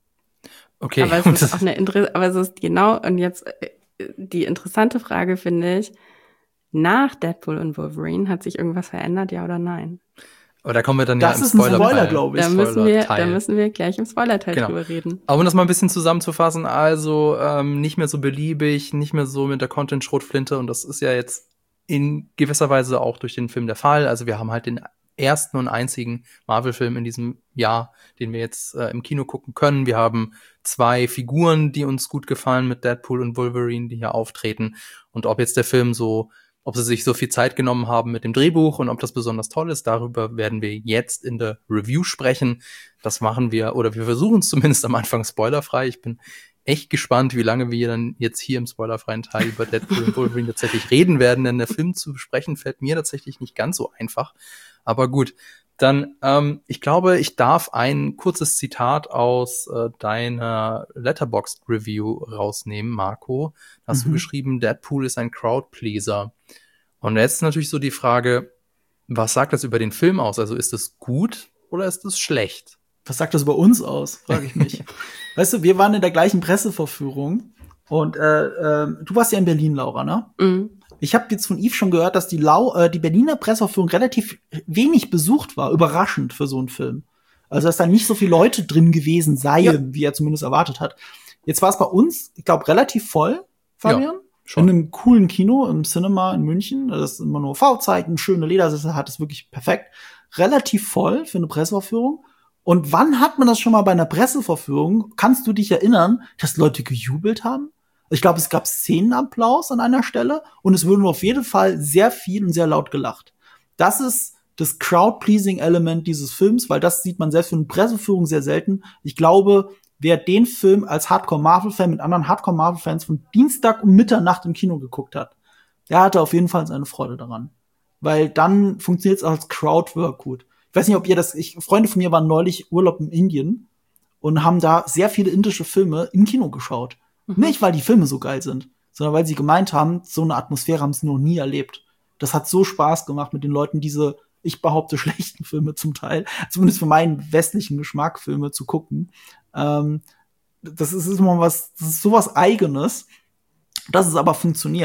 Okay. Aber es ist auch aber es ist genau, und jetzt die interessante Frage, finde ich, nach Deadpool und Wolverine hat sich irgendwas verändert, ja oder nein? Aber da kommen wir dann das ja im Spoiler, glaube ich. Da müssen wir gleich im Spoiler-Teil drüber reden. Aber um das mal ein bisschen zusammenzufassen, also nicht mehr so beliebig, nicht mehr so mit der Content-Schrotflinte, und das ist ja jetzt in gewisser Weise auch durch den Film der Fall. Also wir haben halt den ersten und einzigen Marvel-Film in diesem Jahr, den wir jetzt im Kino gucken können. Wir haben 2 Figuren, die uns gut gefallen mit Deadpool und Wolverine, die hier auftreten. Und ob jetzt der Film ob sie sich so viel Zeit genommen haben mit dem Drehbuch und ob das besonders toll ist, darüber werden wir jetzt in der Review sprechen. Das machen wir, oder wir versuchen es zumindest am Anfang spoilerfrei. Ich bin echt gespannt, wie lange wir dann jetzt hier im spoilerfreien Teil über Deadpool und Wolverine tatsächlich reden werden, denn der Film zu besprechen fällt mir tatsächlich nicht ganz so einfach. Aber gut, dann, ich glaube, ich darf ein kurzes Zitat aus deiner Letterboxd-Review rausnehmen, Marco. Da hast du geschrieben, Deadpool ist ein Crowdpleaser. Und jetzt ist natürlich so die Frage, was sagt das über den Film aus? Also ist es gut oder ist es schlecht? Was sagt das über uns aus, frage ich mich. Weißt du, wir waren in der gleichen Pressevorführung und du warst ja in Berlin, Laura, ne? Mhm. Ich habe jetzt von Yves schon gehört, dass die Berliner Presseaufführung relativ wenig besucht war. Überraschend für so einen Film. Also, dass da nicht so viele Leute drin gewesen seien, wie er zumindest erwartet hat. Jetzt war es bei uns, ich glaube, relativ voll, Fabian. Ja, schon. In einem coolen Kino, im Cinema in München. Das ist immer nur V-Zeiten, schöne Ledersitze, hat es wirklich perfekt. Relativ voll für eine Presseaufführung. Und wann hat man das schon mal bei einer Pressevorführung? Kannst du dich erinnern, dass Leute gejubelt haben? Ich glaube, es gab Szenenapplaus an einer Stelle und es wurde auf jeden Fall sehr viel und sehr laut gelacht. Das ist das Crowd-Pleasing-Element dieses Films, weil das sieht man selbst für eine Presseführung sehr selten. Ich glaube, wer den Film als Hardcore-Marvel-Fan mit anderen Hardcore-Marvel-Fans von Dienstag um Mitternacht im Kino geguckt hat, der hatte auf jeden Fall seine Freude daran. Weil dann funktioniert es als Crowdwork gut. Ich weiß nicht, ob ihr Freunde von mir waren neulich Urlaub in Indien und haben da sehr viele indische Filme im Kino geschaut. Nicht, weil die Filme so geil sind, sondern weil sie gemeint haben, so eine Atmosphäre haben sie noch nie erlebt. Das hat so Spaß gemacht, mit den Leuten diese, ich behaupte, schlechten Filme zum Teil, zumindest für meinen westlichen Geschmack, Filme zu gucken. Das ist sowas Eigenes, dass es aber funktioniert.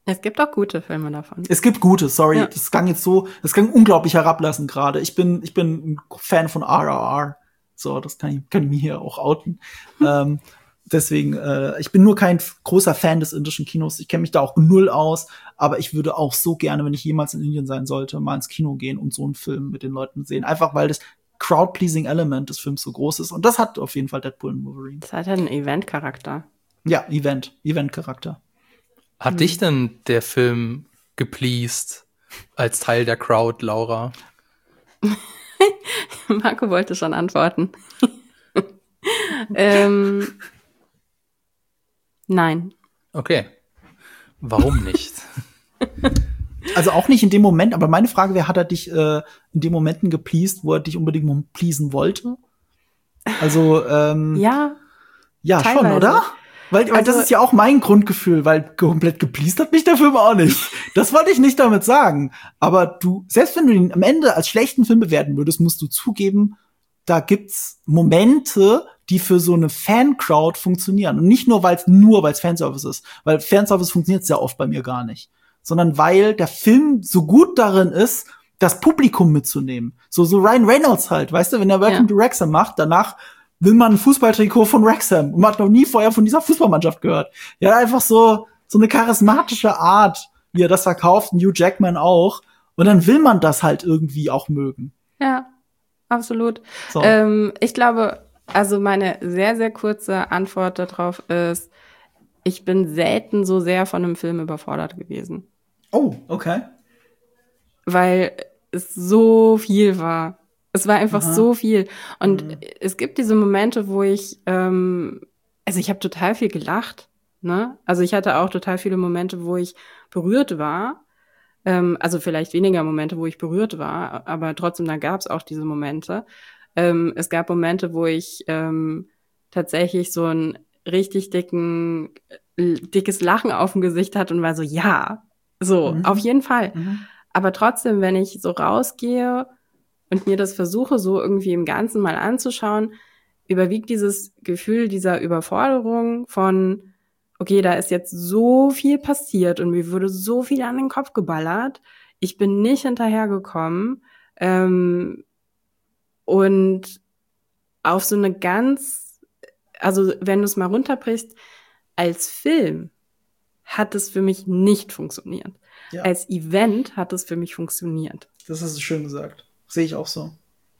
Es gibt auch gute Filme davon. Es gibt gute, sorry. Ja. Das klang unglaublich herablassend gerade. Ich bin ein Fan von RRR. So, das kann ich mir hier auch outen. Deswegen, ich bin nur kein großer Fan des indischen Kinos. Ich kenne mich da auch null aus. Aber ich würde auch so gerne, wenn ich jemals in Indien sein sollte, mal ins Kino gehen und so einen Film mit den Leuten sehen. Einfach weil das Crowd-Pleasing-Element des Films so groß ist. Und das hat auf jeden Fall Deadpool und Wolverine. Das hat ja einen Event-Charakter. Ja, Event-Charakter. Hat dich denn der Film gepleased als Teil der Crowd, Laura? Marco wollte schon antworten. Nein. Okay. Warum nicht? Also auch nicht in dem Moment, aber meine Frage wäre, hat er dich in den Momenten gepleased, wo er dich unbedingt pleasen wollte? Also, Ja, ja, teilweise. schon, oder? Weil das Also- ist ja auch mein Grundgefühl, weil komplett gepleased hat mich der Film auch nicht. Das wollte ich nicht damit sagen. Aber selbst wenn du ihn am Ende als schlechten Film bewerten würdest, musst du zugeben, da gibt's Momente, die für so eine Fan-Crowd funktionieren. Und nicht nur, weil es Fanservice ist. Weil Fanservice funktioniert sehr oft bei mir gar nicht. Sondern weil der Film so gut darin ist, das Publikum mitzunehmen. So Ryan Reynolds halt, weißt du, wenn er Welcome to Wrexham macht, danach will man ein Fußballtrikot von Wrexham. Und man hat noch nie vorher von dieser Fußballmannschaft gehört. Ja, einfach so eine charismatische Art, wie er das verkauft, Hugh Jackman auch. Und dann will man das halt irgendwie auch mögen. Ja, absolut. So. Ich glaube, also meine sehr, sehr kurze Antwort darauf ist, ich bin selten so sehr von einem Film überfordert gewesen. Oh, okay. Weil es so viel war. Es war einfach so viel. Und es gibt diese Momente, wo ich ich habe total viel gelacht. Ne? Also ich hatte auch total viele Momente, wo ich berührt war. Also vielleicht weniger Momente, wo ich berührt war, aber trotzdem, da gab es auch diese Momente. Es gab Momente, wo ich tatsächlich so ein richtig dickes Lachen auf dem Gesicht hatte und war so, ja, so, auf jeden Fall. Aber trotzdem, wenn ich so rausgehe und mir das versuche, so irgendwie im Ganzen mal anzuschauen, überwiegt dieses Gefühl dieser Überforderung von, okay, da ist jetzt so viel passiert und mir wurde so viel an den Kopf geballert. Ich bin nicht hinterhergekommen. Und auf so eine also wenn du es mal runterbrichst, als Film hat es für mich nicht funktioniert. Ja. Als Event hat es für mich funktioniert. Das hast du schön gesagt. Sehe ich auch so.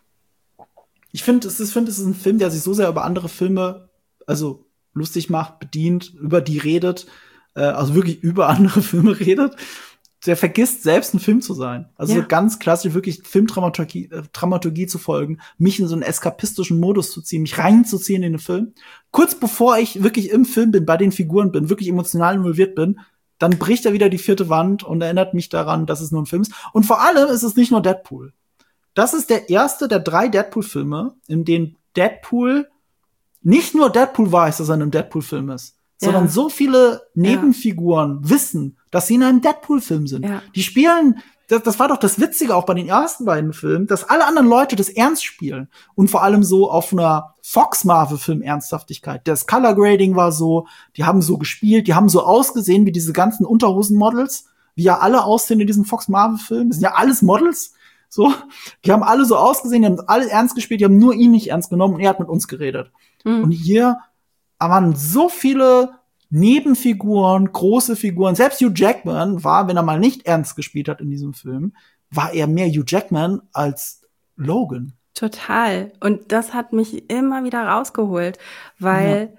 Ich finde, es ist ein Film, der sich so sehr über andere Filme, also lustig macht, bedient, über die redet, also wirklich über andere Filme redet. Der vergisst, selbst ein Film zu sein. Also Ja. so ganz klassisch wirklich Filmdramaturgie zu folgen, mich in so einen eskapistischen Modus zu ziehen, mich reinzuziehen in den Film. Kurz bevor ich wirklich im Film bin, bei den Figuren bin, wirklich emotional involviert bin, dann bricht er wieder die vierte Wand und erinnert mich daran, dass es nur ein Film ist. Und vor allem ist es nicht nur Deadpool. Das ist der erste der 3 Deadpool-Filme, in denen Deadpool nicht nur Deadpool weiß, dass er in einem Deadpool-Film ist, sondern so viele Nebenfiguren wissen, dass sie in einem Deadpool-Film sind. Ja. Die spielen, das war doch das Witzige auch bei den ersten beiden Filmen, dass alle anderen Leute das ernst spielen. Und vor allem so auf einer Fox-Marvel-Film-Ernsthaftigkeit. Das Color Grading war so, die haben so gespielt, die haben so ausgesehen wie diese ganzen Unterhosen-Models, wie ja alle aussehen in diesen Fox-Marvel-Filmen. Das sind ja alles Models. So, die haben alle so ausgesehen, die haben alle ernst gespielt, die haben nur ihn nicht ernst genommen und er hat mit uns geredet. Und hier waren so viele Nebenfiguren, große Figuren. Selbst Hugh Jackman war, wenn er mal nicht ernst gespielt hat in diesem Film, war er mehr Hugh Jackman als Logan. Total. Und das hat mich immer wieder rausgeholt, weil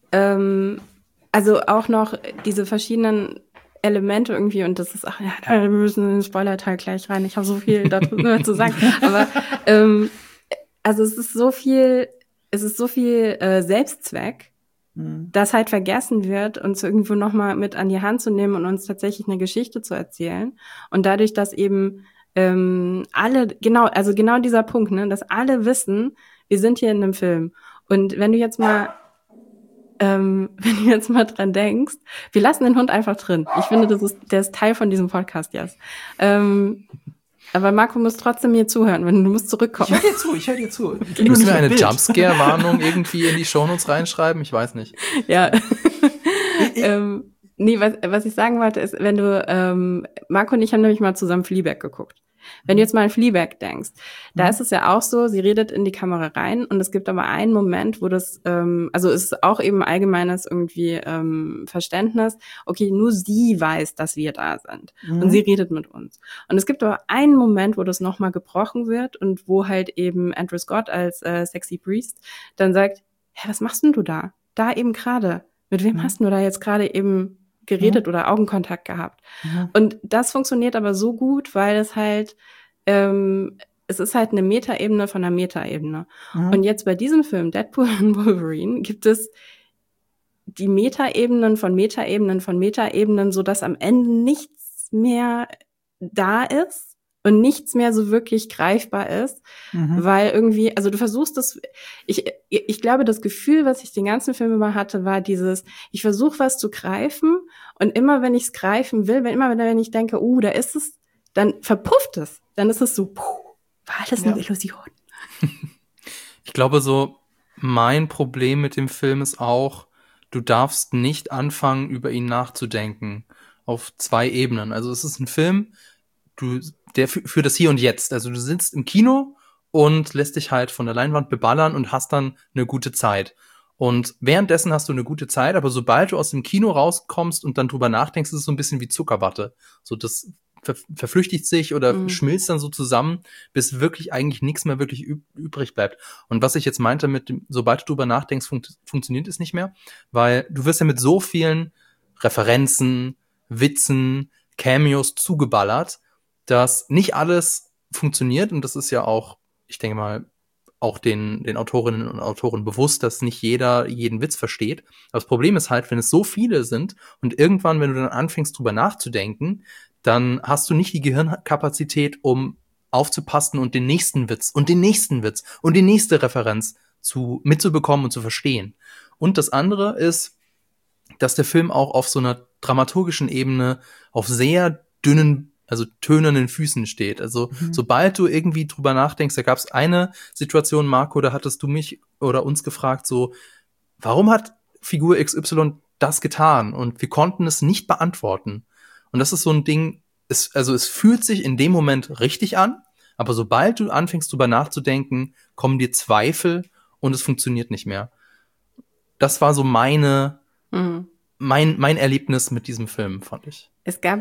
also auch noch diese verschiedenen Elemente irgendwie, und das ist, wir müssen in den Spoiler-Teil gleich rein, ich habe so viel darüber zu sagen, aber also es ist so viel Selbstzweck, das halt vergessen wird, uns irgendwo nochmal mit an die Hand zu nehmen und uns tatsächlich eine Geschichte zu erzählen. Und dadurch, dass eben alle, genau dieser Punkt, ne, dass alle wissen, wir sind hier in einem Film. Und wenn du jetzt mal dran denkst, wir lassen den Hund einfach drin. Ich finde, der ist Teil von diesem Podcast jetzt. Aber Marco muss trotzdem mir zuhören, du musst zurückkommen. Ich höre dir zu. Müssen wir eine Jumpscare-Warnung irgendwie in die Shownotes reinschreiben? Ich weiß nicht. Ja. Nee, was ich sagen wollte, ist, wenn du, Marco und ich haben nämlich mal zusammen Fleabag geguckt. Wenn du jetzt mal an Fleabag denkst, da ist es ja auch so, sie redet in die Kamera rein und es gibt aber einen Moment, wo das, also es ist auch eben allgemeines irgendwie Verständnis, okay, nur sie weiß, dass wir da sind und sie redet mit uns. Und es gibt aber einen Moment, wo das nochmal gebrochen wird und wo halt eben Andrew Scott als Sexy Priest dann sagt, hä, was machst denn du da? Da eben gerade. Mit wem hast du da jetzt gerade eben geredet oder Augenkontakt gehabt? Und das funktioniert aber so gut, weil es halt, es ist halt eine Metaebene von einer Metaebene. Und jetzt bei diesem Film, Deadpool und Wolverine, gibt es die Metaebenen von Metaebenen von Metaebenen, sodass am Ende nichts mehr da ist und nichts mehr so wirklich greifbar ist, weil irgendwie, also du versuchst das, ich glaube, das Gefühl, was ich den ganzen Film über hatte, war dieses, ich versuche was zu greifen und immer, wenn ich es greifen will, wenn ich denke, da ist es, dann verpufft es, dann ist es so, war alles eine Illusion. Ich glaube so, mein Problem mit dem Film ist auch, du darfst nicht anfangen, über ihn nachzudenken, auf 2 Ebenen. Also es ist ein Film, der für das Hier und Jetzt. Also du sitzt im Kino und lässt dich halt von der Leinwand beballern und hast dann eine gute Zeit. Und währenddessen hast du eine gute Zeit, aber sobald du aus dem Kino rauskommst und dann drüber nachdenkst, ist es so ein bisschen wie Zuckerwatte. So, das verflüchtigt sich oder schmilzt dann so zusammen, bis wirklich eigentlich nichts mehr wirklich übrig bleibt. Und was ich jetzt meinte mit dem, sobald du drüber nachdenkst, funktioniert es nicht mehr, weil du wirst ja mit so vielen Referenzen, Witzen, Cameos zugeballert, dass nicht alles funktioniert und das ist ja auch, ich denke mal, auch den Autorinnen und Autoren bewusst, dass nicht jeder jeden Witz versteht. Aber das Problem ist halt, wenn es so viele sind und irgendwann, wenn du dann anfängst, drüber nachzudenken, dann hast du nicht die Gehirnkapazität, um aufzupassen und den nächsten Witz und den nächsten Witz und die nächste Referenz mitzubekommen und zu verstehen. Und das andere ist, dass der Film auch auf so einer dramaturgischen Ebene auf sehr dünnen, also tönernen Füßen steht. Also sobald du irgendwie drüber nachdenkst, da gab es eine Situation, Marco, da hattest du mich oder uns gefragt, so, warum hat Figur XY das getan? Und wir konnten es nicht beantworten. Und das ist so ein Ding, es fühlt sich in dem Moment richtig an, aber sobald du anfängst drüber nachzudenken, kommen dir Zweifel und es funktioniert nicht mehr. Das war so mein Erlebnis mit diesem Film, fand ich. Es gab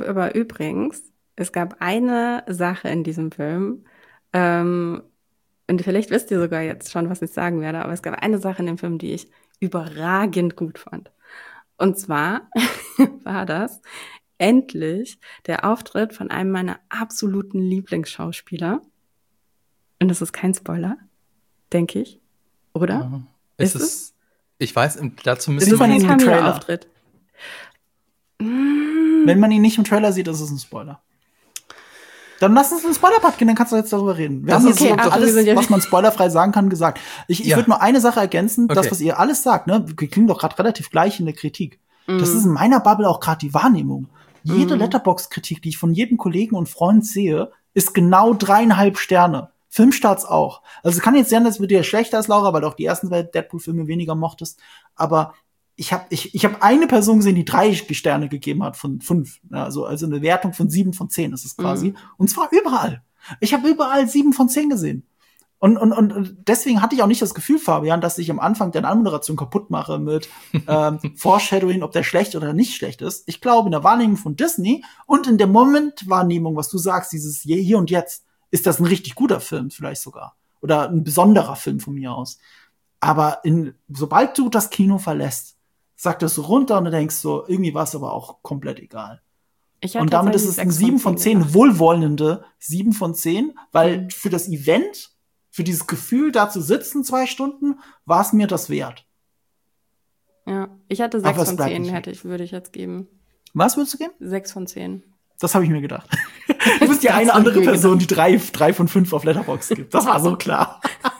eine Sache in diesem Film, und vielleicht wisst ihr sogar jetzt schon, was ich sagen werde, aber es gab eine Sache in dem Film, die ich überragend gut fand. Und zwar war das endlich der Auftritt von einem meiner absoluten Lieblingsschauspieler. Und das ist kein Spoiler, denke ich. Oder? Ist es? Ich weiß, dazu Ist müssen man wir... ihn im Trailer? Auftritt. Wenn man ihn nicht im Trailer sieht, ist es ein Spoiler. Dann lass uns einen Spoiler-Part gehen, dann kannst du jetzt darüber reden. Wir haben jetzt alles, was man spoilerfrei sagen kann, gesagt. Ich würde nur eine Sache ergänzen, das, was ihr alles sagt, ne, wir klingen doch gerade relativ gleich in der Kritik. Das ist in meiner Bubble auch gerade die Wahrnehmung. Jede Letterboxd-Kritik, die ich von jedem Kollegen und Freund sehe, ist genau 3,5 Sterne. Filmstarts auch. Also es kann jetzt sein, dass wir dir schlechter als Laura, weil du auch die ersten 2 Deadpool-Filme weniger mochtest. Aber ich hab eine Person gesehen, die 3 Sterne gegeben hat von 5. Also eine Wertung von 7 von 10 ist es quasi. Und zwar überall. Ich habe überall 7 von 10 gesehen. Und deswegen hatte ich auch nicht das Gefühl, Fabian, dass ich am Anfang deine Anmoderation kaputt mache mit Foreshadowing, ob der schlecht oder nicht schlecht ist. Ich glaube, in der Wahrnehmung von Disney und in der Momentwahrnehmung, was du sagst, dieses Hier und Jetzt, ist das ein richtig guter Film vielleicht sogar. Oder ein besonderer Film von mir aus. Aber sobald du das Kino verlässt, sagt das so runter und du denkst so, irgendwie war es aber auch komplett egal. Und damit ist es ein 7 von 10, wohlwollende 7 von 10, weil für das Event, für dieses Gefühl, da zu sitzen 2 Stunden, war es mir das wert. Ja, ich hatte 6 von 10, würde ich jetzt geben. Was würdest du geben? 6 von 10. Das habe ich mir gedacht. Du bist ja eine andere Person, die 3 von 5 auf Letterboxd gibt. Das war so klar.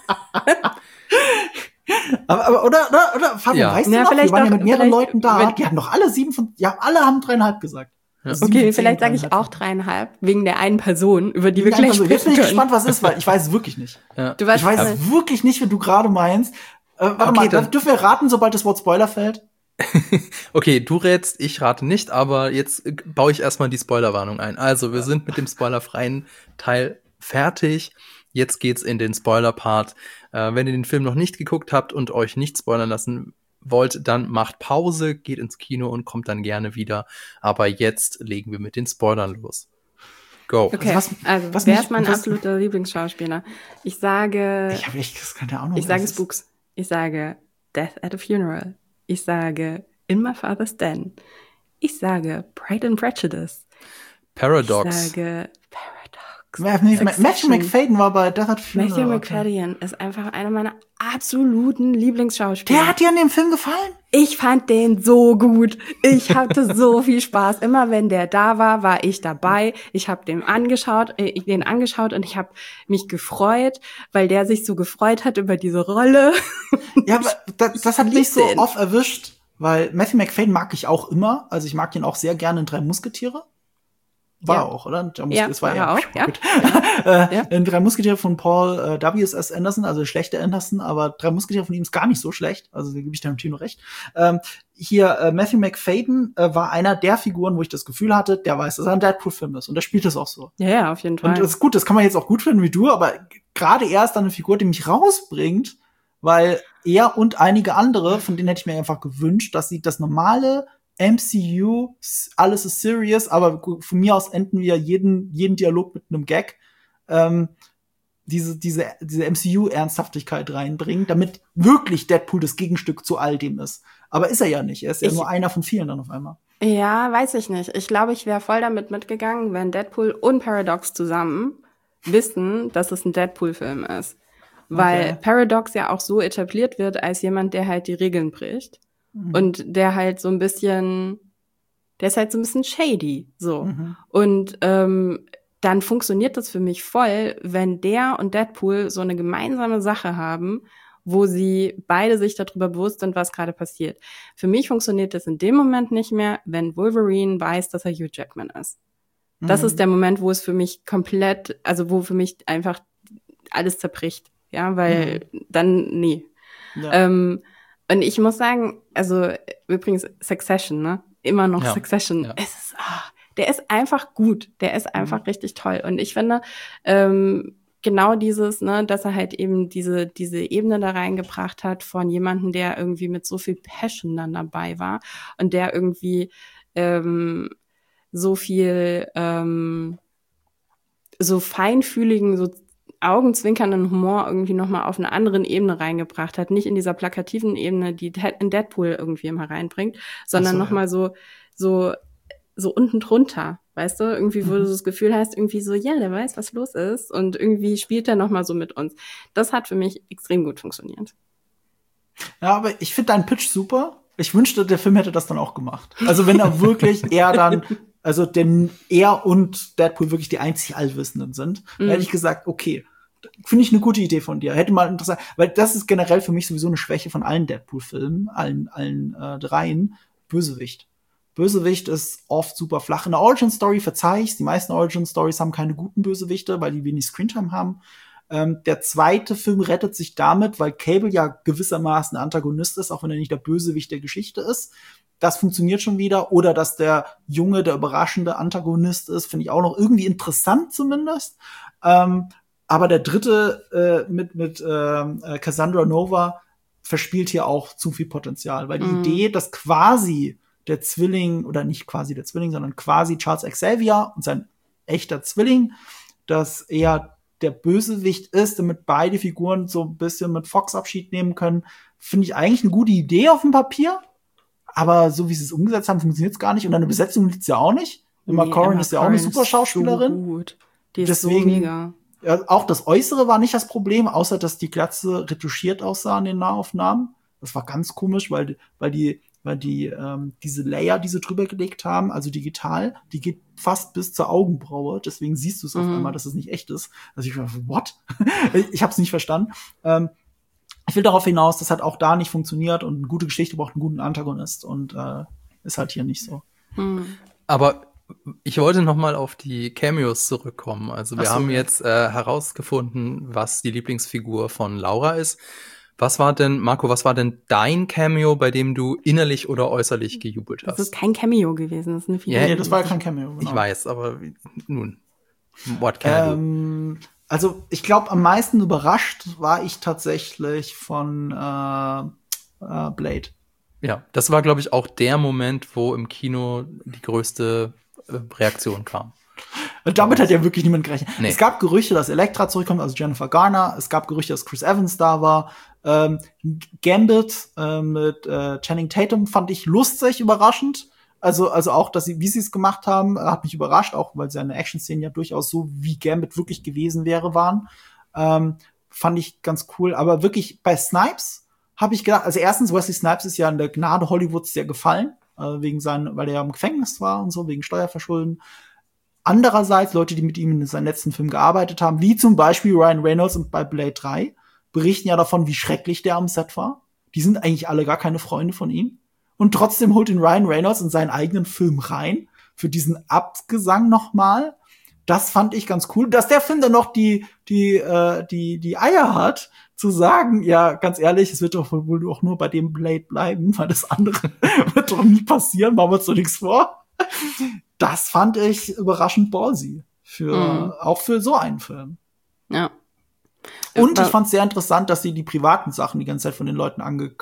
aber oder Fabian, weißt du noch, wir waren ja mit mehreren Leuten da, die hatten doch alle 7 von, ja, alle haben 3,5 gesagt. Ja. Okay, vielleicht sage ich auch 3,5, wegen der einen Person, über die wir gleich sprechen Jetzt bin ich gespannt, was ist, weil ich weiß es wirklich nicht. Ja. Ich weiß wirklich nicht, wie du gerade meinst. Warte mal, dürfen wir raten, sobald das Wort Spoiler fällt? Okay, du rätst, ich rate nicht, aber jetzt baue ich erstmal die Spoilerwarnung ein. Also, wir sind mit dem spoilerfreien Teil fertig. Jetzt geht's in den Spoiler-Part. Wenn ihr den Film noch nicht geguckt habt und euch nicht spoilern lassen wollt, dann macht Pause, geht ins Kino und kommt dann gerne wieder. Aber jetzt legen wir mit den Spoilern los. Go. Okay, also wer ist mein absoluter Lieblingsschauspieler? Ich sage das kann ja auch noch. Ich sage Spooks. Ich sage Death at a Funeral. Ich sage In My Father's Den. Ich sage Pride and Prejudice. Paradox. Ich sage Matthew McFadyen war bei Death at a Funeral. Matthew McFadyen ist einfach einer meiner absoluten Lieblingsschauspieler. Der hat dir in dem Film gefallen? Ich fand den so gut. Ich hatte so viel Spaß. Immer wenn der da war, war ich dabei. Ich habe den angeschaut und ich habe mich gefreut, weil der sich so gefreut hat über diese Rolle. Ja, aber das hat mich so oft erwischt, weil Matthew McFadyen mag ich auch immer. Also ich mag ihn auch sehr gerne in 3 Musketiere. War auch, oder? Es war ja auch, ja. Gut. In 3 Musketiere von Paul W.S. Anderson, also schlechter Anderson, aber 3 Musketiere von ihm ist gar nicht so schlecht. Also da gebe ich dem Team noch recht. Matthew McFadyen war einer der Figuren, wo ich das Gefühl hatte, der weiß, dass er ein Deadpool-Film ist. Und der spielt das auch so. Ja, auf jeden Fall. Und das ist gut, das kann man jetzt auch gut finden wie du, aber gerade er ist dann eine Figur, die mich rausbringt, weil er und einige andere, von denen hätte ich mir einfach gewünscht, dass sie das normale MCU, alles ist serious, aber von mir aus enden wir jeden Dialog mit einem Gag, diese MCU-Ernsthaftigkeit reinbringen, damit wirklich Deadpool das Gegenstück zu all dem ist. Aber ist er ja nicht. Er ist ja nur einer von vielen dann auf einmal. Ja, weiß ich nicht. Ich glaube, ich wäre voll damit mitgegangen, wenn Deadpool und Paradox zusammen wissen, dass es ein Deadpool-Film ist. Weil Paradox ja auch so etabliert wird als jemand, der halt die Regeln bricht. Und der halt so ein bisschen, der ist halt so ein bisschen shady, so. Und dann funktioniert das für mich voll, wenn der und Deadpool so eine gemeinsame Sache haben, wo sie beide sich darüber bewusst sind, was gerade passiert. Für mich funktioniert das in dem Moment nicht mehr, wenn Wolverine weiß, dass er Hugh Jackman ist. Das ist der Moment, wo es für mich komplett, also wo für mich einfach alles zerbricht, ja, weil dann, nee. Ja. Und ich muss sagen, also übrigens Succession, ne? Immer noch Succession. Ja. Der ist einfach gut. Der ist einfach richtig toll. Und ich finde, genau dieses, ne, dass er halt eben diese Ebene da reingebracht hat von jemandem, der irgendwie mit so viel Passion dann dabei war und der irgendwie so viel so feinfühligen, so augenzwinkernden Humor irgendwie nochmal auf einer anderen Ebene reingebracht hat. Nicht in dieser plakativen Ebene, die in Deadpool irgendwie immer reinbringt, sondern nochmal so unten drunter, weißt du? Irgendwie, wo du das Gefühl hast, irgendwie so, ja, der weiß, was los ist und irgendwie spielt er nochmal so mit uns. Das hat für mich extrem gut funktioniert. Ja, aber ich finde deinen Pitch super. Ich wünschte, der Film hätte das dann auch gemacht. Also wenn er wirklich er und Deadpool wirklich die einzig Allwissenden sind, hätte ich gesagt, okay, finde ich eine gute Idee von dir. Hätte mal interessant, weil das ist generell für mich sowieso eine Schwäche von allen Deadpool-Filmen, allen dreien. Bösewicht. Bösewicht ist oft super flach. In der Origin-Story verzeih ich's. Die meisten Origin-Stories haben keine guten Bösewichte, weil die wenig Screentime haben. Der zweite Film rettet sich damit, weil Cable ja gewissermaßen Antagonist ist, auch wenn er nicht der Bösewicht der Geschichte ist. Das funktioniert schon wieder. Oder dass der Junge der überraschende Antagonist ist, finde ich auch noch irgendwie interessant zumindest. Aber der dritte mit Cassandra Nova verspielt hier auch zu viel Potenzial, weil die Idee, dass quasi der Zwilling, oder nicht quasi der Zwilling, sondern quasi Charles Xavier und sein echter Zwilling, dass er der Bösewicht ist, damit beide Figuren so ein bisschen mit Fox Abschied nehmen können, finde ich eigentlich eine gute Idee auf dem Papier. Aber so wie sie es umgesetzt haben, funktioniert es gar nicht. Und eine Besetzung liegt ja auch nicht. Emma Corrin ist ja auch eine super Schauspielerin. So gut. Die ist deswegen, so mega. Ja, auch das Äußere war nicht das Problem, außer dass die Glatze retuschiert aussah in den Nahaufnahmen. Das war ganz komisch, weil diese Layer, die sie drüber gelegt haben, also digital, die geht fast bis zur Augenbraue. Deswegen siehst du es auf einmal, dass es nicht echt ist. Also ich war, what? Ich habe es nicht verstanden. Ich will darauf hinaus, das hat auch da nicht funktioniert und eine gute Geschichte braucht einen guten Antagonist und ist halt hier nicht so. Aber ich wollte noch mal auf die Cameos zurückkommen. Also wir haben jetzt herausgefunden, was die Lieblingsfigur von Laura ist. Was war denn, Marco, was war denn dein Cameo, bei dem du innerlich oder äußerlich gejubelt hast? Das ist kein Cameo gewesen, das ist eine Figur. Ja, Nee, das war ja kein Cameo. Genau. Ich weiß, aber nun, what can I do? Also ich glaube, am meisten überrascht war ich tatsächlich von Blade. Ja, das war, glaube ich, auch der Moment, wo im Kino die größte Reaktion kam. Damit hat ja wirklich niemand gerechnet. Nee. Es gab Gerüchte, dass Elektra zurückkommt, also Jennifer Garner. Es gab Gerüchte, dass Chris Evans da war. Gambit mit Channing Tatum fand ich lustig, überraschend. Also auch, dass wie sie es gemacht haben, hat mich überrascht, auch weil seine Action-Szenen ja durchaus so, wie Gambit wirklich gewesen waren. Fand ich ganz cool. Aber wirklich bei Snipes habe ich gedacht, also erstens, Wesley Snipes ist ja in der Gnade Hollywoods sehr gefallen, weil er ja im Gefängnis war und so, wegen Steuerverschulden. Andererseits Leute, die mit ihm in seinem letzten Film gearbeitet haben, wie zum Beispiel Ryan Reynolds und bei Blade 3, berichten ja davon, wie schrecklich der am Set war. Die sind eigentlich alle gar keine Freunde von ihm. Und trotzdem holt ihn Ryan Reynolds in seinen eigenen Film rein, für diesen Abgesang nochmal. Das fand ich ganz cool. Dass der Film dann noch die Eier hat, zu sagen, ja, ganz ehrlich, es wird doch wohl auch nur bei dem Blade bleiben, weil das andere wird doch nie passieren, machen wir uns doch nichts vor. Das fand ich überraschend ballsy. Auch für so einen Film. Ja. Und ich fand es sehr interessant, dass sie die privaten Sachen die ganze Zeit von den Leuten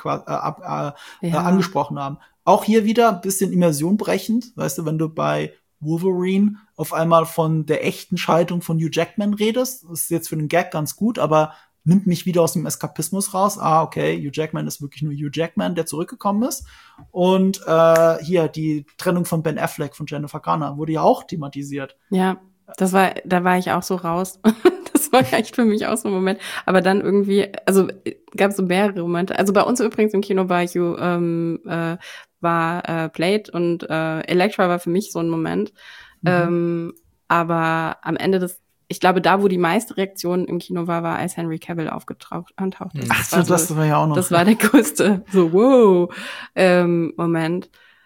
angesprochen haben. Auch hier wieder ein bisschen Immersion brechend. Weißt du, wenn du bei Wolverine auf einmal von der echten Scheidung von Hugh Jackman redest, das ist jetzt für den Gag ganz gut, aber nimmt mich wieder aus dem Eskapismus raus. Okay, Hugh Jackman ist wirklich nur Hugh Jackman, der zurückgekommen ist. Und hier die Trennung von Ben Affleck von Jennifer Garner wurde ja auch thematisiert. Ja, da war ich auch so raus. Das war echt für mich auch so ein Moment. Aber dann irgendwie, also gab es so mehrere Momente. Also bei uns übrigens im Kino war Blade und Elektra war für mich so ein Moment. Aber am Ende ich glaube, da, wo die meiste Reaktion im Kino war, als Henry Cavill antauchte. Ach so, das war ja auch noch. Das war der größte, so wow, Moment.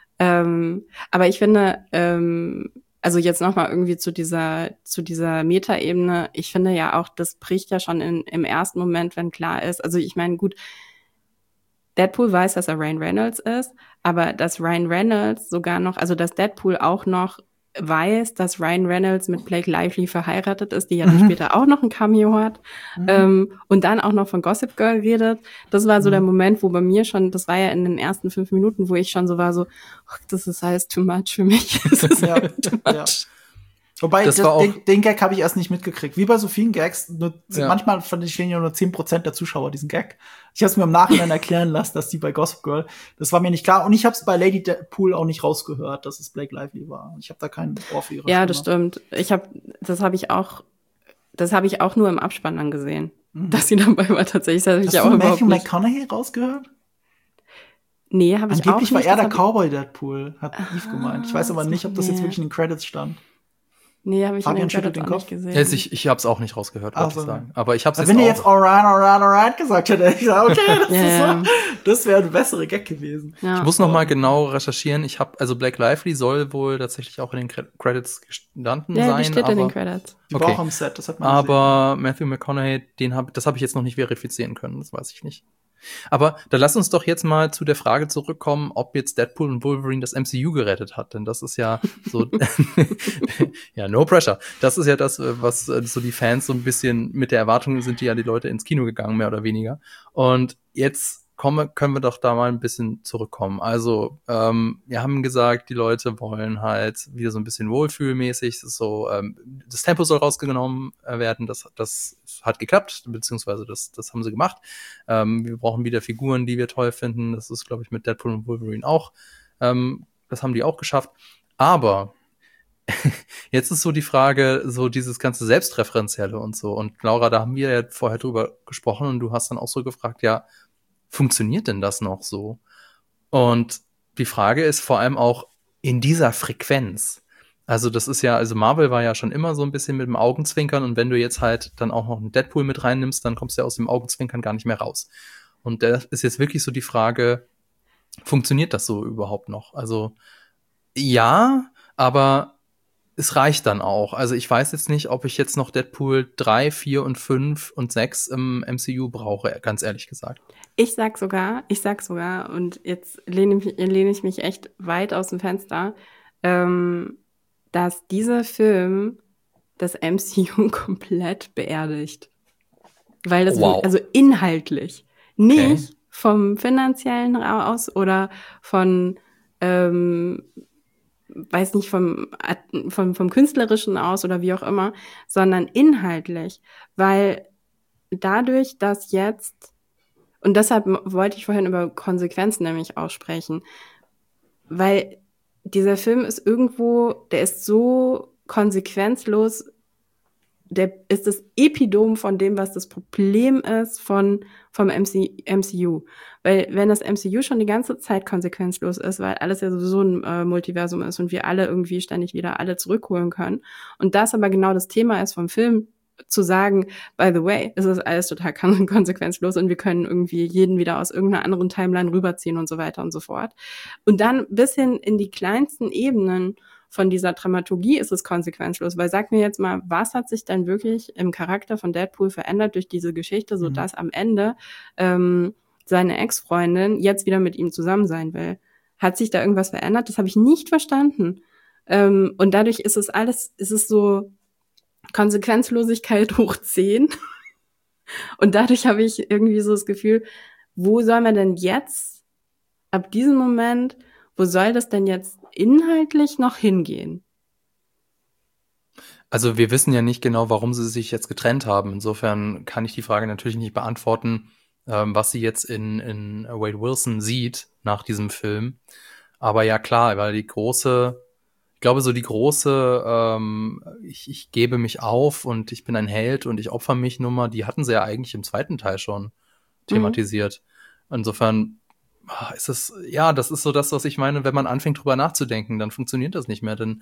Aber ich finde, also jetzt noch mal irgendwie zu dieser Metaebene, ich finde ja auch, das bricht ja schon im ersten Moment, wenn klar ist. Also ich meine, gut, Deadpool weiß, dass er Ryan Reynolds ist, aber dass Ryan Reynolds sogar noch, also dass Deadpool auch noch weiß, dass Ryan Reynolds mit Blake Lively verheiratet ist, die ja dann später auch noch ein Cameo hat, und dann auch noch von Gossip Girl redet. Das war so der Moment, wo bei mir schon, das war ja in den ersten 5 Minuten, wo ich schon so war, so, das ist alles too much für mich. Das ist ja, too much. Ja. Wobei, den Gag habe ich erst nicht mitgekriegt. Wie bei so vielen Gags, manchmal fand ich ja nur 10% der Zuschauer diesen Gag. Ich habe es mir im Nachhinein erklären lassen, dass die bei Gossip Girl, das war mir nicht klar. Und ich habe es bei Lady Deadpool auch nicht rausgehört, dass es Blake Lively war. Ich habe da keinen Ohr für ihre Ja, Stimme. Das stimmt. Das habe ich auch nur im Abspann dann gesehen, dass sie dabei war tatsächlich. Hast du Matthew McConaughey rausgehört? Nee, habe ich auch nicht. Angeblich war er der Cowboy Deadpool, hat Eve gemeint. Ich weiß aber nicht, ob das jetzt wirklich in den Credits stand. Nee, habe ich Fabian in den Kopf gesehen. Ja, ich habe es auch nicht rausgehört, wollte ich sagen. Aber ich habe es jetzt wenn auch. ihr jetzt alright gesagt hätte, ich gesagt, okay, das wäre eine bessere Gag gewesen. Ja. Ich muss noch mal genau recherchieren. Also Blake Lively soll wohl tatsächlich auch in den Credits gestanden sein. Ja, die steht in den Credits. Die war auch am Set, das hat man aber gesehen. Matthew McConaughey, das habe ich jetzt noch nicht verifizieren können, das weiß ich nicht. Aber da lass uns doch jetzt mal zu der Frage zurückkommen, ob jetzt Deadpool und Wolverine das MCU gerettet hat. Denn das ist ja so, ja, no pressure. Das ist ja das, was so die Fans so ein bisschen mit der Erwartung sind, die Leute ins Kino gegangen, mehr oder weniger. Und jetzt können wir doch da mal ein bisschen zurückkommen. Also, wir haben gesagt, die Leute wollen halt wieder so ein bisschen wohlfühlmäßig, so, das Tempo soll rausgenommen werden, das hat geklappt, beziehungsweise das haben sie gemacht. Wir brauchen wieder Figuren, die wir toll finden. Das ist, glaube ich, mit Deadpool und Wolverine auch. Das haben die auch geschafft. Aber jetzt ist so die Frage, so dieses ganze Selbstreferenzielle und so. Und Laura, da haben wir ja vorher drüber gesprochen und du hast dann auch so gefragt, ja, funktioniert denn das noch so? Und die Frage ist vor allem auch in dieser Frequenz. Also das ist ja, also Marvel war ja schon immer so ein bisschen mit dem Augenzwinkern und wenn du jetzt halt dann auch noch einen Deadpool mit reinnimmst, dann kommst du ja aus dem Augenzwinkern gar nicht mehr raus. Und da ist jetzt wirklich so die Frage, funktioniert das so überhaupt noch? Also ja, aber es reicht dann auch. Also ich weiß jetzt nicht, ob ich jetzt noch Deadpool 3, 4 und 5 und 6 im MCU brauche, ganz ehrlich gesagt. Ich sag sogar, und jetzt lehne ich mich echt weit aus dem Fenster, dass dieser Film das MCU komplett beerdigt. Weil das, Wow. also inhaltlich, nicht vom finanziellen aus oder von, weiß nicht, vom künstlerischen aus oder wie auch immer, sondern inhaltlich. Weil dadurch, dass jetzt, und deshalb wollte ich vorhin über Konsequenzen nämlich auch sprechen, weil dieser Film ist irgendwo, der ist so konsequenzlos, der ist das Epidom von dem, was das Problem ist vom MCU. Weil wenn das MCU schon die ganze Zeit konsequenzlos ist, weil alles ja sowieso ein Multiversum ist und wir alle irgendwie ständig wieder alle zurückholen können und das aber genau das Thema ist vom Film, zu sagen, by the way, es ist alles total konsequenzlos und wir können irgendwie jeden wieder aus irgendeiner anderen Timeline rüberziehen und so weiter und so fort. Und dann bis hin in die kleinsten Ebenen von dieser Dramaturgie ist es konsequenzlos, weil sag mir jetzt mal, was hat sich denn wirklich im Charakter von Deadpool verändert durch diese Geschichte, sodass am Ende seine Ex-Freundin jetzt wieder mit ihm zusammen sein will? Hat sich da irgendwas verändert? Das habe ich nicht verstanden. Und dadurch ist es so Konsequenzlosigkeit hoch 10. Und dadurch habe ich irgendwie so das Gefühl, wo soll man denn jetzt, ab diesem Moment, wo soll das denn jetzt inhaltlich noch hingehen? Also wir wissen ja nicht genau, warum sie sich jetzt getrennt haben. Insofern kann ich die Frage natürlich nicht beantworten, was sie jetzt in Wade Wilson sieht nach diesem Film. Aber ja klar, weil ich glaube so die große, ich gebe mich auf und ich bin ein Held und ich opfer mich Nummer, die hatten sie ja eigentlich im zweiten Teil schon thematisiert. Insofern ist es, ja, das ist so das, was ich meine, wenn man anfängt drüber nachzudenken, dann funktioniert das nicht mehr, denn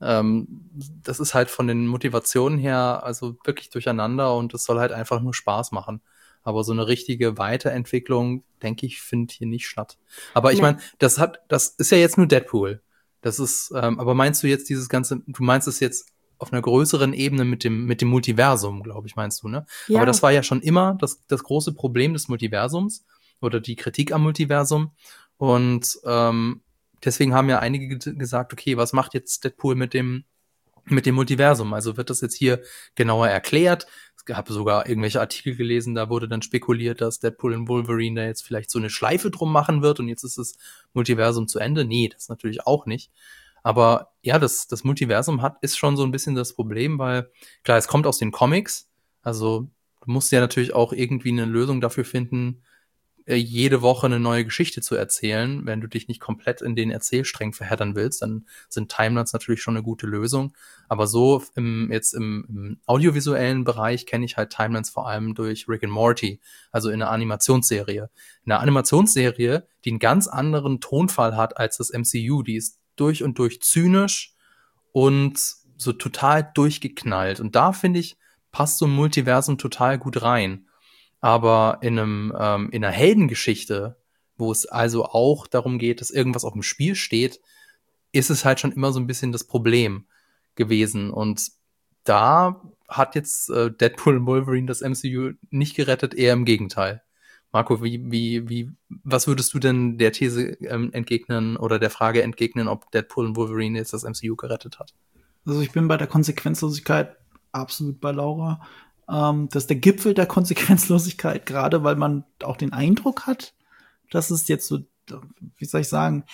das ist halt von den Motivationen her also wirklich durcheinander und es soll halt einfach nur Spaß machen. Aber so eine richtige Weiterentwicklung, denke ich, findet hier nicht statt. Aber ich meine, das ist ja jetzt nur Deadpool. Das ist, aber meinst du jetzt dieses ganze, du meinst es jetzt auf einer größeren Ebene mit dem Multiversum, glaube ich, meinst du, ne? Ja. Aber das war ja schon immer das große Problem des Multiversums oder die Kritik am Multiversum. Und deswegen haben ja einige gesagt, okay, was macht jetzt Deadpool mit dem Multiversum? Also wird das jetzt hier genauer erklärt? Es gab sogar irgendwelche Artikel gelesen, da wurde dann spekuliert, dass Deadpool und Wolverine da jetzt vielleicht so eine Schleife drum machen wird und jetzt ist das Multiversum zu Ende. Nee, das natürlich auch nicht. Aber ja, das Multiversum ist schon so ein bisschen das Problem, weil klar, es kommt aus den Comics. Also du musst ja natürlich auch irgendwie eine Lösung dafür finden, jede Woche eine neue Geschichte zu erzählen. Wenn du dich nicht komplett in den Erzählsträngen verheddern willst, dann sind Timelines natürlich schon eine gute Lösung. Aber so im audiovisuellen Bereich kenne ich halt Timelines vor allem durch Rick and Morty, also in einer Animationsserie. In einer Animationsserie, die einen ganz anderen Tonfall hat als das MCU, die ist durch und durch zynisch und so total durchgeknallt. Und da, finde ich, passt so ein Multiversum total gut rein. Aber in einer Heldengeschichte, wo es also auch darum geht, dass irgendwas auf dem Spiel steht, ist es halt schon immer so ein bisschen das Problem gewesen. Und da hat jetzt Deadpool und Wolverine das MCU nicht gerettet, eher im Gegenteil. Marco, was würdest du denn der These entgegnen oder der Frage entgegnen, ob Deadpool und Wolverine jetzt das MCU gerettet hat? Also ich bin bei der Konsequenzlosigkeit absolut bei Laura. Das ist der Gipfel der Konsequenzlosigkeit, gerade weil man auch den Eindruck hat, dass es jetzt so, wie soll ich sagen,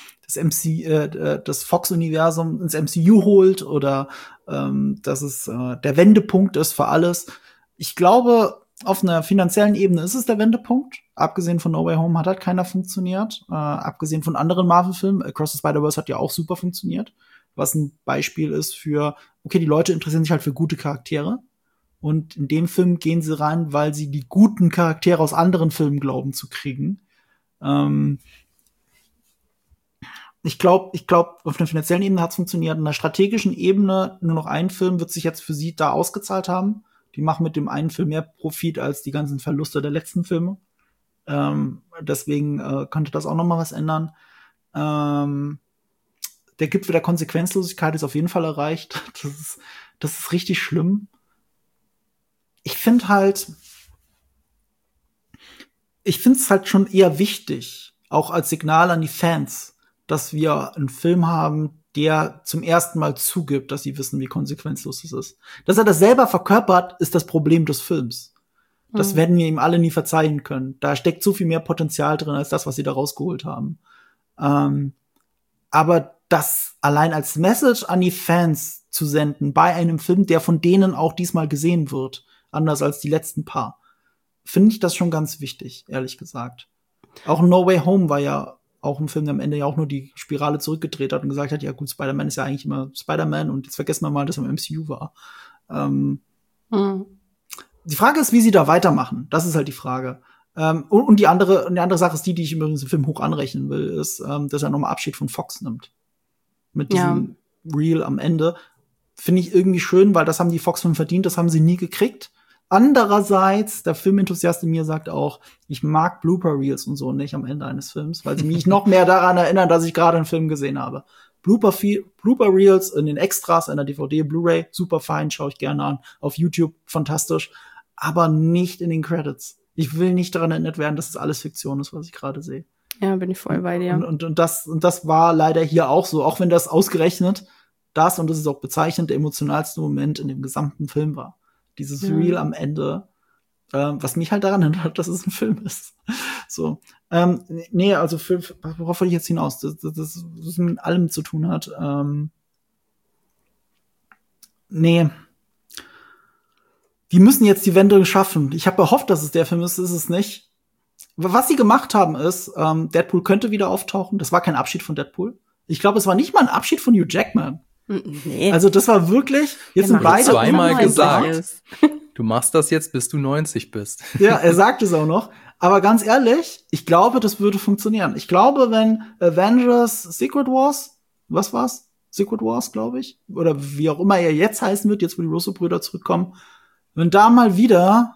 das Fox-Universum ins MCU holt oder dass es der Wendepunkt ist für alles. Ich glaube, auf einer finanziellen Ebene ist es der Wendepunkt. Abgesehen von No Way Home hat halt keiner funktioniert. Abgesehen von anderen Marvel-Filmen. Across the Spider-Verse hat ja auch super funktioniert. Was ein Beispiel ist für, okay, die Leute interessieren sich halt für gute Charaktere. Und in dem Film gehen sie rein, weil sie die guten Charaktere aus anderen Filmen glauben zu kriegen. Ich glaube, auf einer finanziellen Ebene hat es funktioniert. In einer strategischen Ebene nur noch ein Film wird sich jetzt für sie da ausgezahlt haben. Die machen mit dem einen Film mehr Profit als die ganzen Verluste der letzten Filme. Deswegen könnte das auch noch mal was ändern. Der Gipfel der Konsequenzlosigkeit ist auf jeden Fall erreicht. Das ist richtig schlimm. Ich finde es halt schon eher wichtig, auch als Signal an die Fans, dass wir einen Film haben, der zum ersten Mal zugibt, dass sie wissen, wie konsequenzlos es ist. Dass er das selber verkörpert, ist das Problem des Films. Das werden wir ihm alle nie verzeihen können. Da steckt so viel mehr Potenzial drin, als das, was sie da rausgeholt haben. Aber das allein als Message an die Fans zu senden, bei einem Film, der von denen auch diesmal gesehen wird, anders als die letzten paar, finde ich das schon ganz wichtig, ehrlich gesagt. Auch No Way Home war ja auch ein Film, der am Ende ja auch nur die Spirale zurückgedreht hat und gesagt hat, ja gut, Spider-Man ist ja eigentlich immer Spider-Man und jetzt vergessen wir mal, dass er im MCU war. Die Frage ist, wie sie da weitermachen. Das ist halt die Frage. Und die andere Sache ist die ich übrigens im Film hoch anrechnen will, ist, dass er nochmal Abschied von Fox nimmt. Mit diesem Reel am Ende. Finde ich irgendwie schön, weil das haben die Fox-Filme verdient, das haben sie nie gekriegt. Andererseits, der Filmenthusiast in mir sagt auch, ich mag Blooper-Reels und so nicht am Ende eines Films, weil sie mich noch mehr daran erinnern, dass ich gerade einen Film gesehen habe. Blooper-Reels in den Extras einer DVD, Blu-ray, super fein, schaue ich gerne an. Auf YouTube, fantastisch. Aber nicht in den Credits. Ich will nicht daran erinnert werden, dass es alles Fiktion ist, was ich gerade sehe. Ja, bin ich voll bei dir. Und das war leider hier auch so, auch wenn das ausgerechnet und das ist auch bezeichnend, der emotionalste Moment in dem gesamten Film war. Dieses Reel am Ende, was mich halt daran erinnert, dass es ein Film ist. So. Nee, also worauf wollte ich jetzt hinaus? Das mit allem zu tun hat. Nee. Die müssen jetzt die Wende schaffen. Ich habe gehofft, dass es der Film ist es nicht. Was sie gemacht haben ist, Deadpool könnte wieder auftauchen. Das war kein Abschied von Deadpool. Ich glaube, es war nicht mal ein Abschied von Hugh Jackman. Nee. Also das war wirklich, jetzt sind beide zweimal gesagt. Du machst das jetzt, bis du 90 bist. Ja, er sagt es auch noch. Aber ganz ehrlich, ich glaube, das würde funktionieren. Ich glaube, wenn Avengers Secret Wars, was war's? Secret Wars, glaube ich. Oder wie auch immer er jetzt heißen wird, jetzt wo die Russo-Brüder zurückkommen. Wenn da mal wieder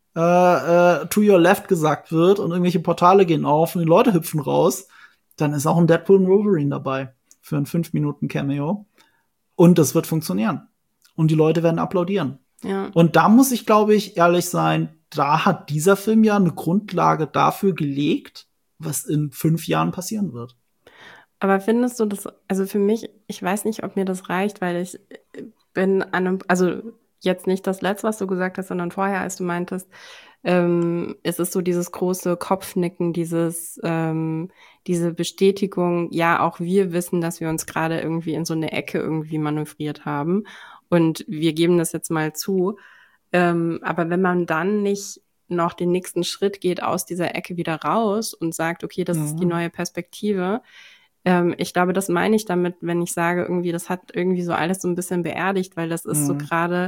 To Your Left gesagt wird und irgendwelche Portale gehen auf und die Leute hüpfen raus, dann ist auch ein Deadpool und Wolverine dabei für ein 5-Minuten-Cameo. Und das wird funktionieren. Und die Leute werden applaudieren. Ja. Und da muss ich, glaube ich, ehrlich sein, da hat dieser Film ja eine Grundlage dafür gelegt, was in 5 Jahren passieren wird. Aber findest du das, also für mich, ich weiß nicht, ob mir das reicht, weil ich bin an einem, also jetzt nicht das Letzte, was du gesagt hast, sondern vorher, als du meintest, es ist so dieses große Kopfnicken, diese Bestätigung, ja, auch wir wissen, dass wir uns gerade irgendwie in so eine Ecke irgendwie manövriert haben und wir geben das jetzt mal zu. Aber wenn man dann nicht noch den nächsten Schritt geht aus dieser Ecke wieder raus und sagt, okay, das ist die neue Perspektive, ich glaube, das meine ich damit, wenn ich sage, irgendwie, das hat irgendwie so alles so ein bisschen beerdigt, weil das ist so gerade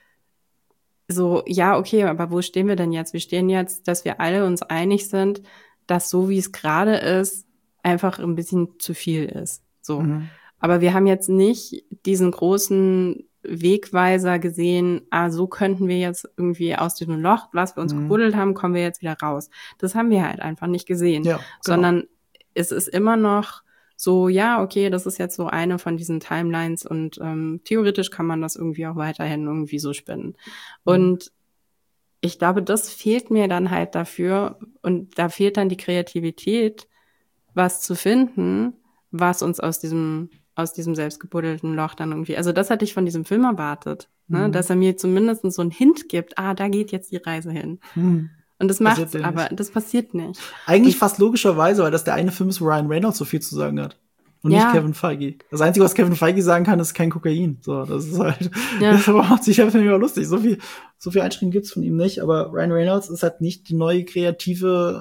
so, ja, okay, aber wo stehen wir denn jetzt? Wir stehen jetzt, dass wir alle uns einig sind, dass so, wie es gerade ist, einfach ein bisschen zu viel ist. So. Aber wir haben jetzt nicht diesen großen Wegweiser gesehen, so könnten wir jetzt irgendwie aus diesem Loch, was wir uns gebuddelt haben, kommen wir jetzt wieder raus. Das haben wir halt einfach nicht gesehen. Ja, genau. Sondern es ist immer noch so, ja, okay, das ist jetzt so eine von diesen Timelines und theoretisch kann man das irgendwie auch weiterhin irgendwie so spinnen. Und ich glaube, das fehlt mir dann halt dafür und da fehlt dann die Kreativität, was zu finden, was uns aus diesem selbstgebuddelten Loch dann irgendwie, also das hatte ich von diesem Film erwartet, ne? Dass er mir zumindest so einen Hint gibt, da geht jetzt die Reise hin. Und das macht's, aber das passiert nicht. Eigentlich fast logischerweise, weil das der eine Film ist, wo Ryan Reynolds so viel zu sagen hat. Und nicht Kevin Feige. Das Einzige, was Kevin Feige sagen kann, ist kein Kokain. So, das ist halt, das macht sich einfach immer lustig. So viel Einschränkungen gibt's von ihm nicht, aber Ryan Reynolds ist halt nicht der neue kreative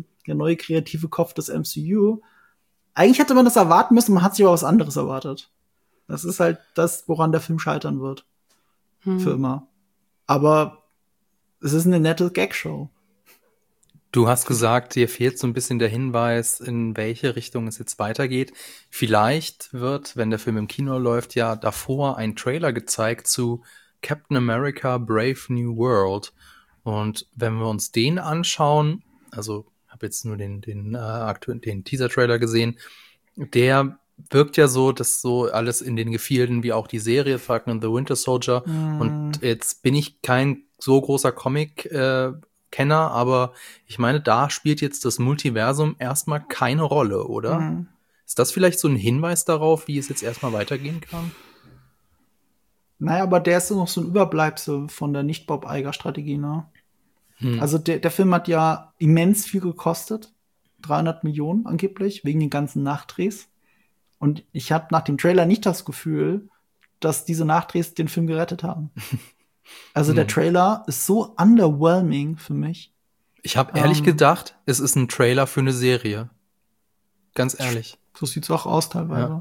Kopf des MCU. Eigentlich hätte man das erwarten müssen, man hat sich aber was anderes erwartet. Das ist halt das, woran der Film scheitern wird. Für immer. Aber es ist eine nette Gagshow. Du hast gesagt, dir fehlt so ein bisschen der Hinweis, in welche Richtung es jetzt weitergeht. Vielleicht wird, wenn der Film im Kino läuft, ja davor ein Trailer gezeigt zu Captain America Brave New World. Und wenn wir uns den anschauen, also habe jetzt nur den Teaser-Trailer gesehen, der wirkt ja so, dass so alles in den Gefilden, wie auch die Serie Falcon and the Winter Soldier. Und jetzt bin ich kein so großer Comic-Kenner, aber ich meine, da spielt jetzt das Multiversum erstmal keine Rolle, oder? Ist das vielleicht so ein Hinweis darauf, wie es jetzt erstmal weitergehen kann? Naja, aber der ist noch so ein Überbleibsel von der Nicht-Bob-Iger-Strategie, ne? Also der Film hat ja immens viel gekostet. 300 Millionen angeblich, wegen den ganzen Nachdrehs. Und ich hatte nach dem Trailer nicht das Gefühl, dass diese Nachdrehs den Film gerettet haben. Also der Trailer ist so underwhelming für mich. Ich habe ehrlich gedacht, es ist ein Trailer für eine Serie. Ganz ehrlich. So sieht's auch aus teilweise.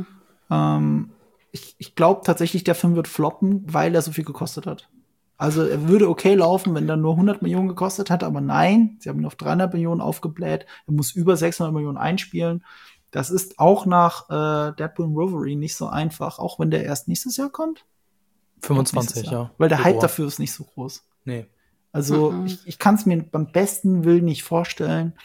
Ich glaube tatsächlich, der Film wird floppen, weil er so viel gekostet hat. Also er würde okay laufen, wenn er nur 100 Millionen gekostet hat, aber nein, sie haben ihn auf 300 Millionen aufgebläht. Er muss über 600 Millionen einspielen. Das ist auch nach Deadpool und Wolverine nicht so einfach, auch wenn der erst nächstes Jahr kommt. 25, ja. Weil der Hype dafür ist nicht so groß. Nee. Also ich kann es mir beim besten Willen nicht vorstellen.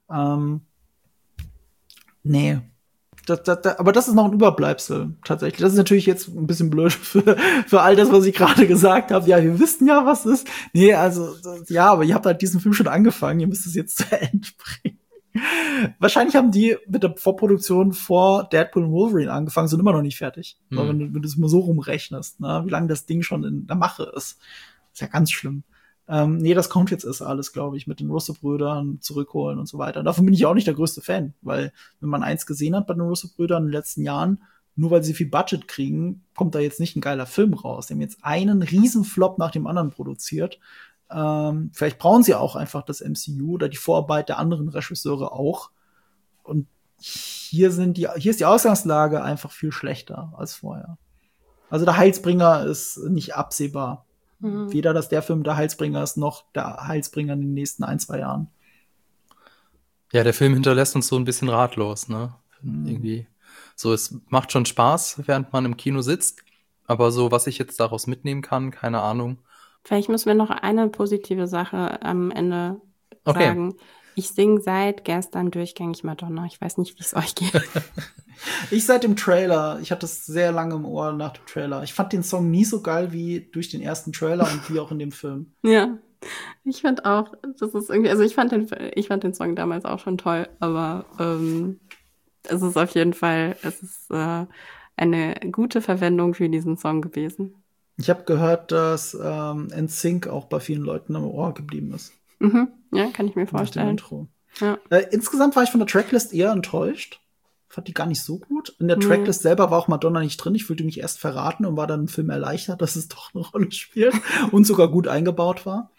Nee. Aber das ist noch ein Überbleibsel, tatsächlich. Das ist natürlich jetzt ein bisschen blöd für all das, was ich gerade gesagt habe. Ja, wir wissen ja, was ist. Nee, also, ja, aber ihr habt halt diesen Film schon angefangen. Ihr müsst es jetzt zu Ende bringen. Wahrscheinlich haben die mit der Vorproduktion vor Deadpool und Wolverine angefangen, sind immer noch nicht fertig. Weil wenn du es mal so rumrechnest, ne, wie lange das Ding schon in der Mache ist. Ist ja ganz schlimm. Nee, das kommt jetzt erst alles, glaube ich, mit den Russo-Brüdern zurückholen und so weiter. Und davon bin ich auch nicht der größte Fan, weil wenn man eins gesehen hat bei den Russo-Brüdern in den letzten Jahren, nur weil sie viel Budget kriegen, kommt da jetzt nicht ein geiler Film raus. Die haben jetzt einen riesen Flop nach dem anderen produziert. Vielleicht brauchen sie auch einfach das MCU oder die Vorarbeit der anderen Regisseure auch. Und hier ist die Ausgangslage einfach viel schlechter als vorher. Also der Heilsbringer ist nicht absehbar. Weder, dass der Film der Heilsbringer ist, noch der Heilsbringer in den nächsten 1-2 Jahren. Ja, der Film hinterlässt uns so ein bisschen ratlos, ne? Irgendwie. So, es macht schon Spaß, während man im Kino sitzt. Aber so, was ich jetzt daraus mitnehmen kann, keine Ahnung. Vielleicht müssen wir noch eine positive Sache am Ende sagen. Ich singe seit gestern durchgängig Madonna. Ich weiß nicht, wie es euch geht. Ich seit dem Trailer. Ich hatte es sehr lange im Ohr nach dem Trailer. Ich fand den Song nie so geil wie durch den ersten Trailer und wie auch in dem Film. Ja, ich fand auch, das ist irgendwie, also ich fand den Song damals auch schon toll, aber es ist auf jeden Fall, eine gute Verwendung für diesen Song gewesen. Ich habe gehört, dass NSYNC auch bei vielen Leuten am Ohr geblieben ist. Ja, kann ich mir vorstellen. Intro. Ja. Insgesamt war ich von der Tracklist eher enttäuscht. Fand die gar nicht so gut. In der Tracklist selber war auch Madonna nicht drin. Ich fühlte mich erst verraten und war dann im Film erleichtert, dass es doch eine Rolle spielt und sogar gut eingebaut war.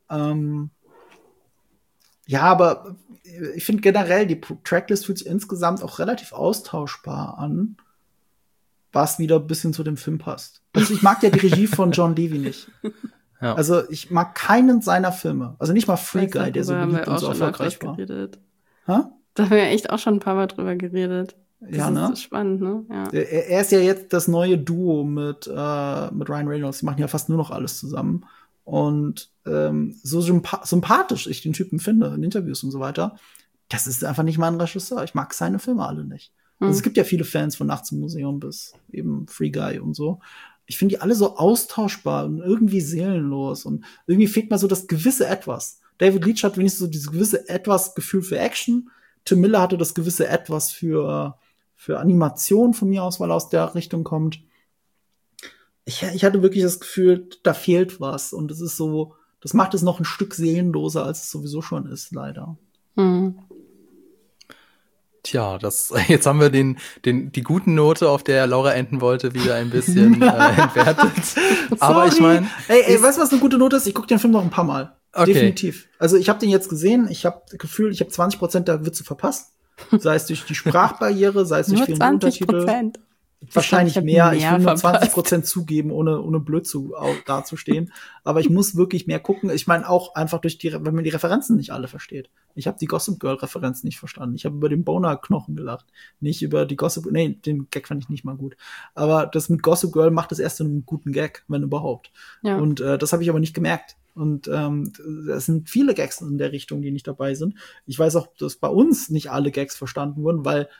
Ja, aber ich finde generell, die Tracklist fühlt sich insgesamt auch relativ austauschbar an, was wieder ein bisschen zu dem Film passt. Also ich mag ja die Regie von John Levy nicht. Ja. Also ich mag keinen seiner Filme. Also nicht mal Free Guy, der so beliebt und so erfolgreich war. Da haben wir ja echt auch schon ein paar Mal drüber geredet. Das ist so spannend, ne? Ja. Er ist ja jetzt das neue Duo mit Ryan Reynolds. Die machen ja fast nur noch alles zusammen. Und so sympathisch ich den Typen finde in Interviews und so weiter, das ist einfach nicht mein Regisseur. Ich mag seine Filme alle nicht. Also es gibt ja viele Fans von Nachts im Museum bis eben Free Guy und so. Ich finde die alle so austauschbar und irgendwie seelenlos. Und irgendwie fehlt mir so das gewisse Etwas. David Leitch hat wenigstens so dieses gewisse Etwas Gefühl für Action. Tim Miller hatte das gewisse Etwas für Animation von mir aus, weil er aus der Richtung kommt. Ich hatte wirklich das Gefühl, da fehlt was. Und es ist so, das macht es noch ein Stück seelenloser, als es sowieso schon ist, leider. Tja, jetzt haben wir die guten Note, auf der Laura enden wollte, wieder ein bisschen entwertet. Aber ich meine, ey, weißt du, was eine gute Note ist? Ich gucke den Film noch ein paar Mal. Okay. Definitiv. Also ich habe den jetzt gesehen. Ich habe das Gefühl, ich habe 20% der Witze verpasst. Sei es durch die Sprachbarriere, sei es durch viele Untertitel. Wahrscheinlich mehr. Ich will nur 20% zugeben, ohne blöd dazustehen. Aber ich muss wirklich mehr gucken. Ich meine auch einfach wenn man die Referenzen nicht alle versteht. Ich habe die Gossip Girl Referenz nicht verstanden. Ich habe über den Boner-Knochen gelacht. Nicht über die den Gag fand ich nicht mal gut. Aber das mit Gossip Girl macht es erst zu einem guten Gag, wenn überhaupt. Ja. Und das habe ich aber nicht gemerkt. Und es sind viele Gags in der Richtung, die nicht dabei sind. Ich weiß auch, dass bei uns nicht alle Gags verstanden wurden, weil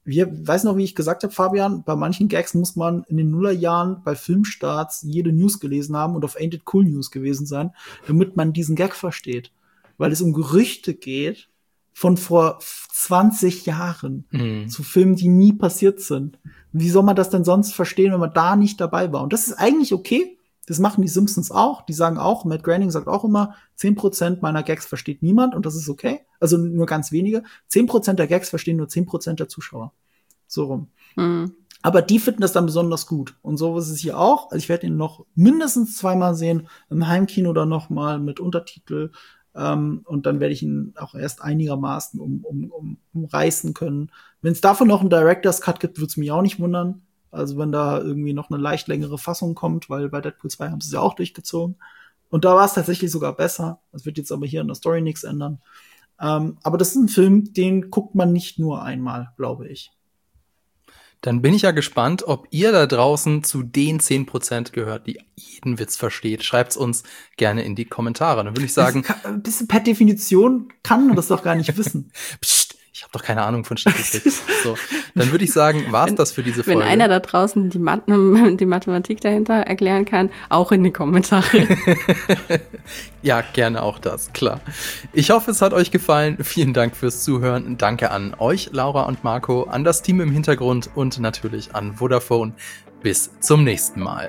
weiß noch, wie ich gesagt habe, Fabian, bei manchen Gags muss man in den Nullerjahren bei Filmstarts jede News gelesen haben und auf Ain't It Cool News gewesen sein, damit man diesen Gag versteht. Weil es um Gerüchte geht von vor 20 Jahren zu Filmen, die nie passiert sind. Wie soll man das denn sonst verstehen, wenn man da nicht dabei war? Und das ist eigentlich okay. Das machen die Simpsons auch. Die sagen auch, Matt Groening sagt auch immer, 10% meiner Gags versteht niemand und das ist okay. Also nur ganz wenige. 10% der Gags verstehen nur 10% der Zuschauer. So rum. Aber die finden das dann besonders gut. Und so ist es hier auch. Also ich werde ihn noch mindestens 2-mal sehen, im Heimkino oder noch mal mit Untertitel. Und dann werde ich ihn auch erst einigermaßen umreißen können. Wenn es davon noch einen Director's Cut gibt, würde es mich auch nicht wundern. Also wenn da irgendwie noch eine leicht längere Fassung kommt, weil bei Deadpool 2 haben sie es ja auch durchgezogen. Und da war es tatsächlich sogar besser. Das wird jetzt aber hier in der Story nichts ändern. Aber das ist ein Film, den guckt man nicht nur einmal, glaube ich. Dann bin ich ja gespannt, ob ihr da draußen zu den 10% gehört, die jeden Witz versteht. Schreibt's uns gerne in die Kommentare. Dann würde ich sagen, per Definition kann man das doch gar nicht wissen. Psst, ich habe doch keine Ahnung von Statistik. So, dann würde ich sagen, war's das für diese Folge. Wenn einer da draußen die Mathematik dahinter erklären kann, auch in die Kommentare. Ja, gerne auch das, klar. Ich hoffe, es hat euch gefallen. Vielen Dank fürs Zuhören. Danke an euch, Laura und Marco, an das Team im Hintergrund und natürlich an Vodafone. Bis zum nächsten Mal.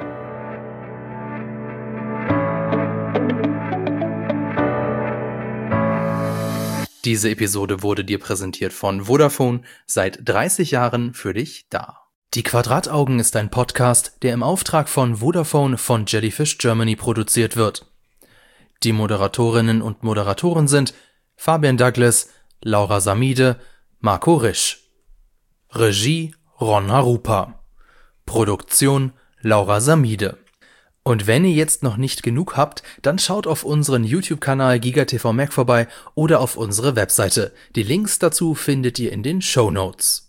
Diese Episode wurde dir präsentiert von Vodafone, seit 30 Jahren für dich da. Die Quadrataugen ist ein Podcast, der im Auftrag von Vodafone von Jellyfish Germany produziert wird. Die Moderatorinnen und Moderatoren sind Fabian Douglas, Laura Samide, Marco Risch. Regie Ron Harupa. Produktion Laura Samide. Und wenn ihr jetzt noch nicht genug habt, dann schaut auf unseren YouTube-Kanal GigaTV Mac vorbei oder auf unsere Webseite. Die Links dazu findet ihr in den Shownotes.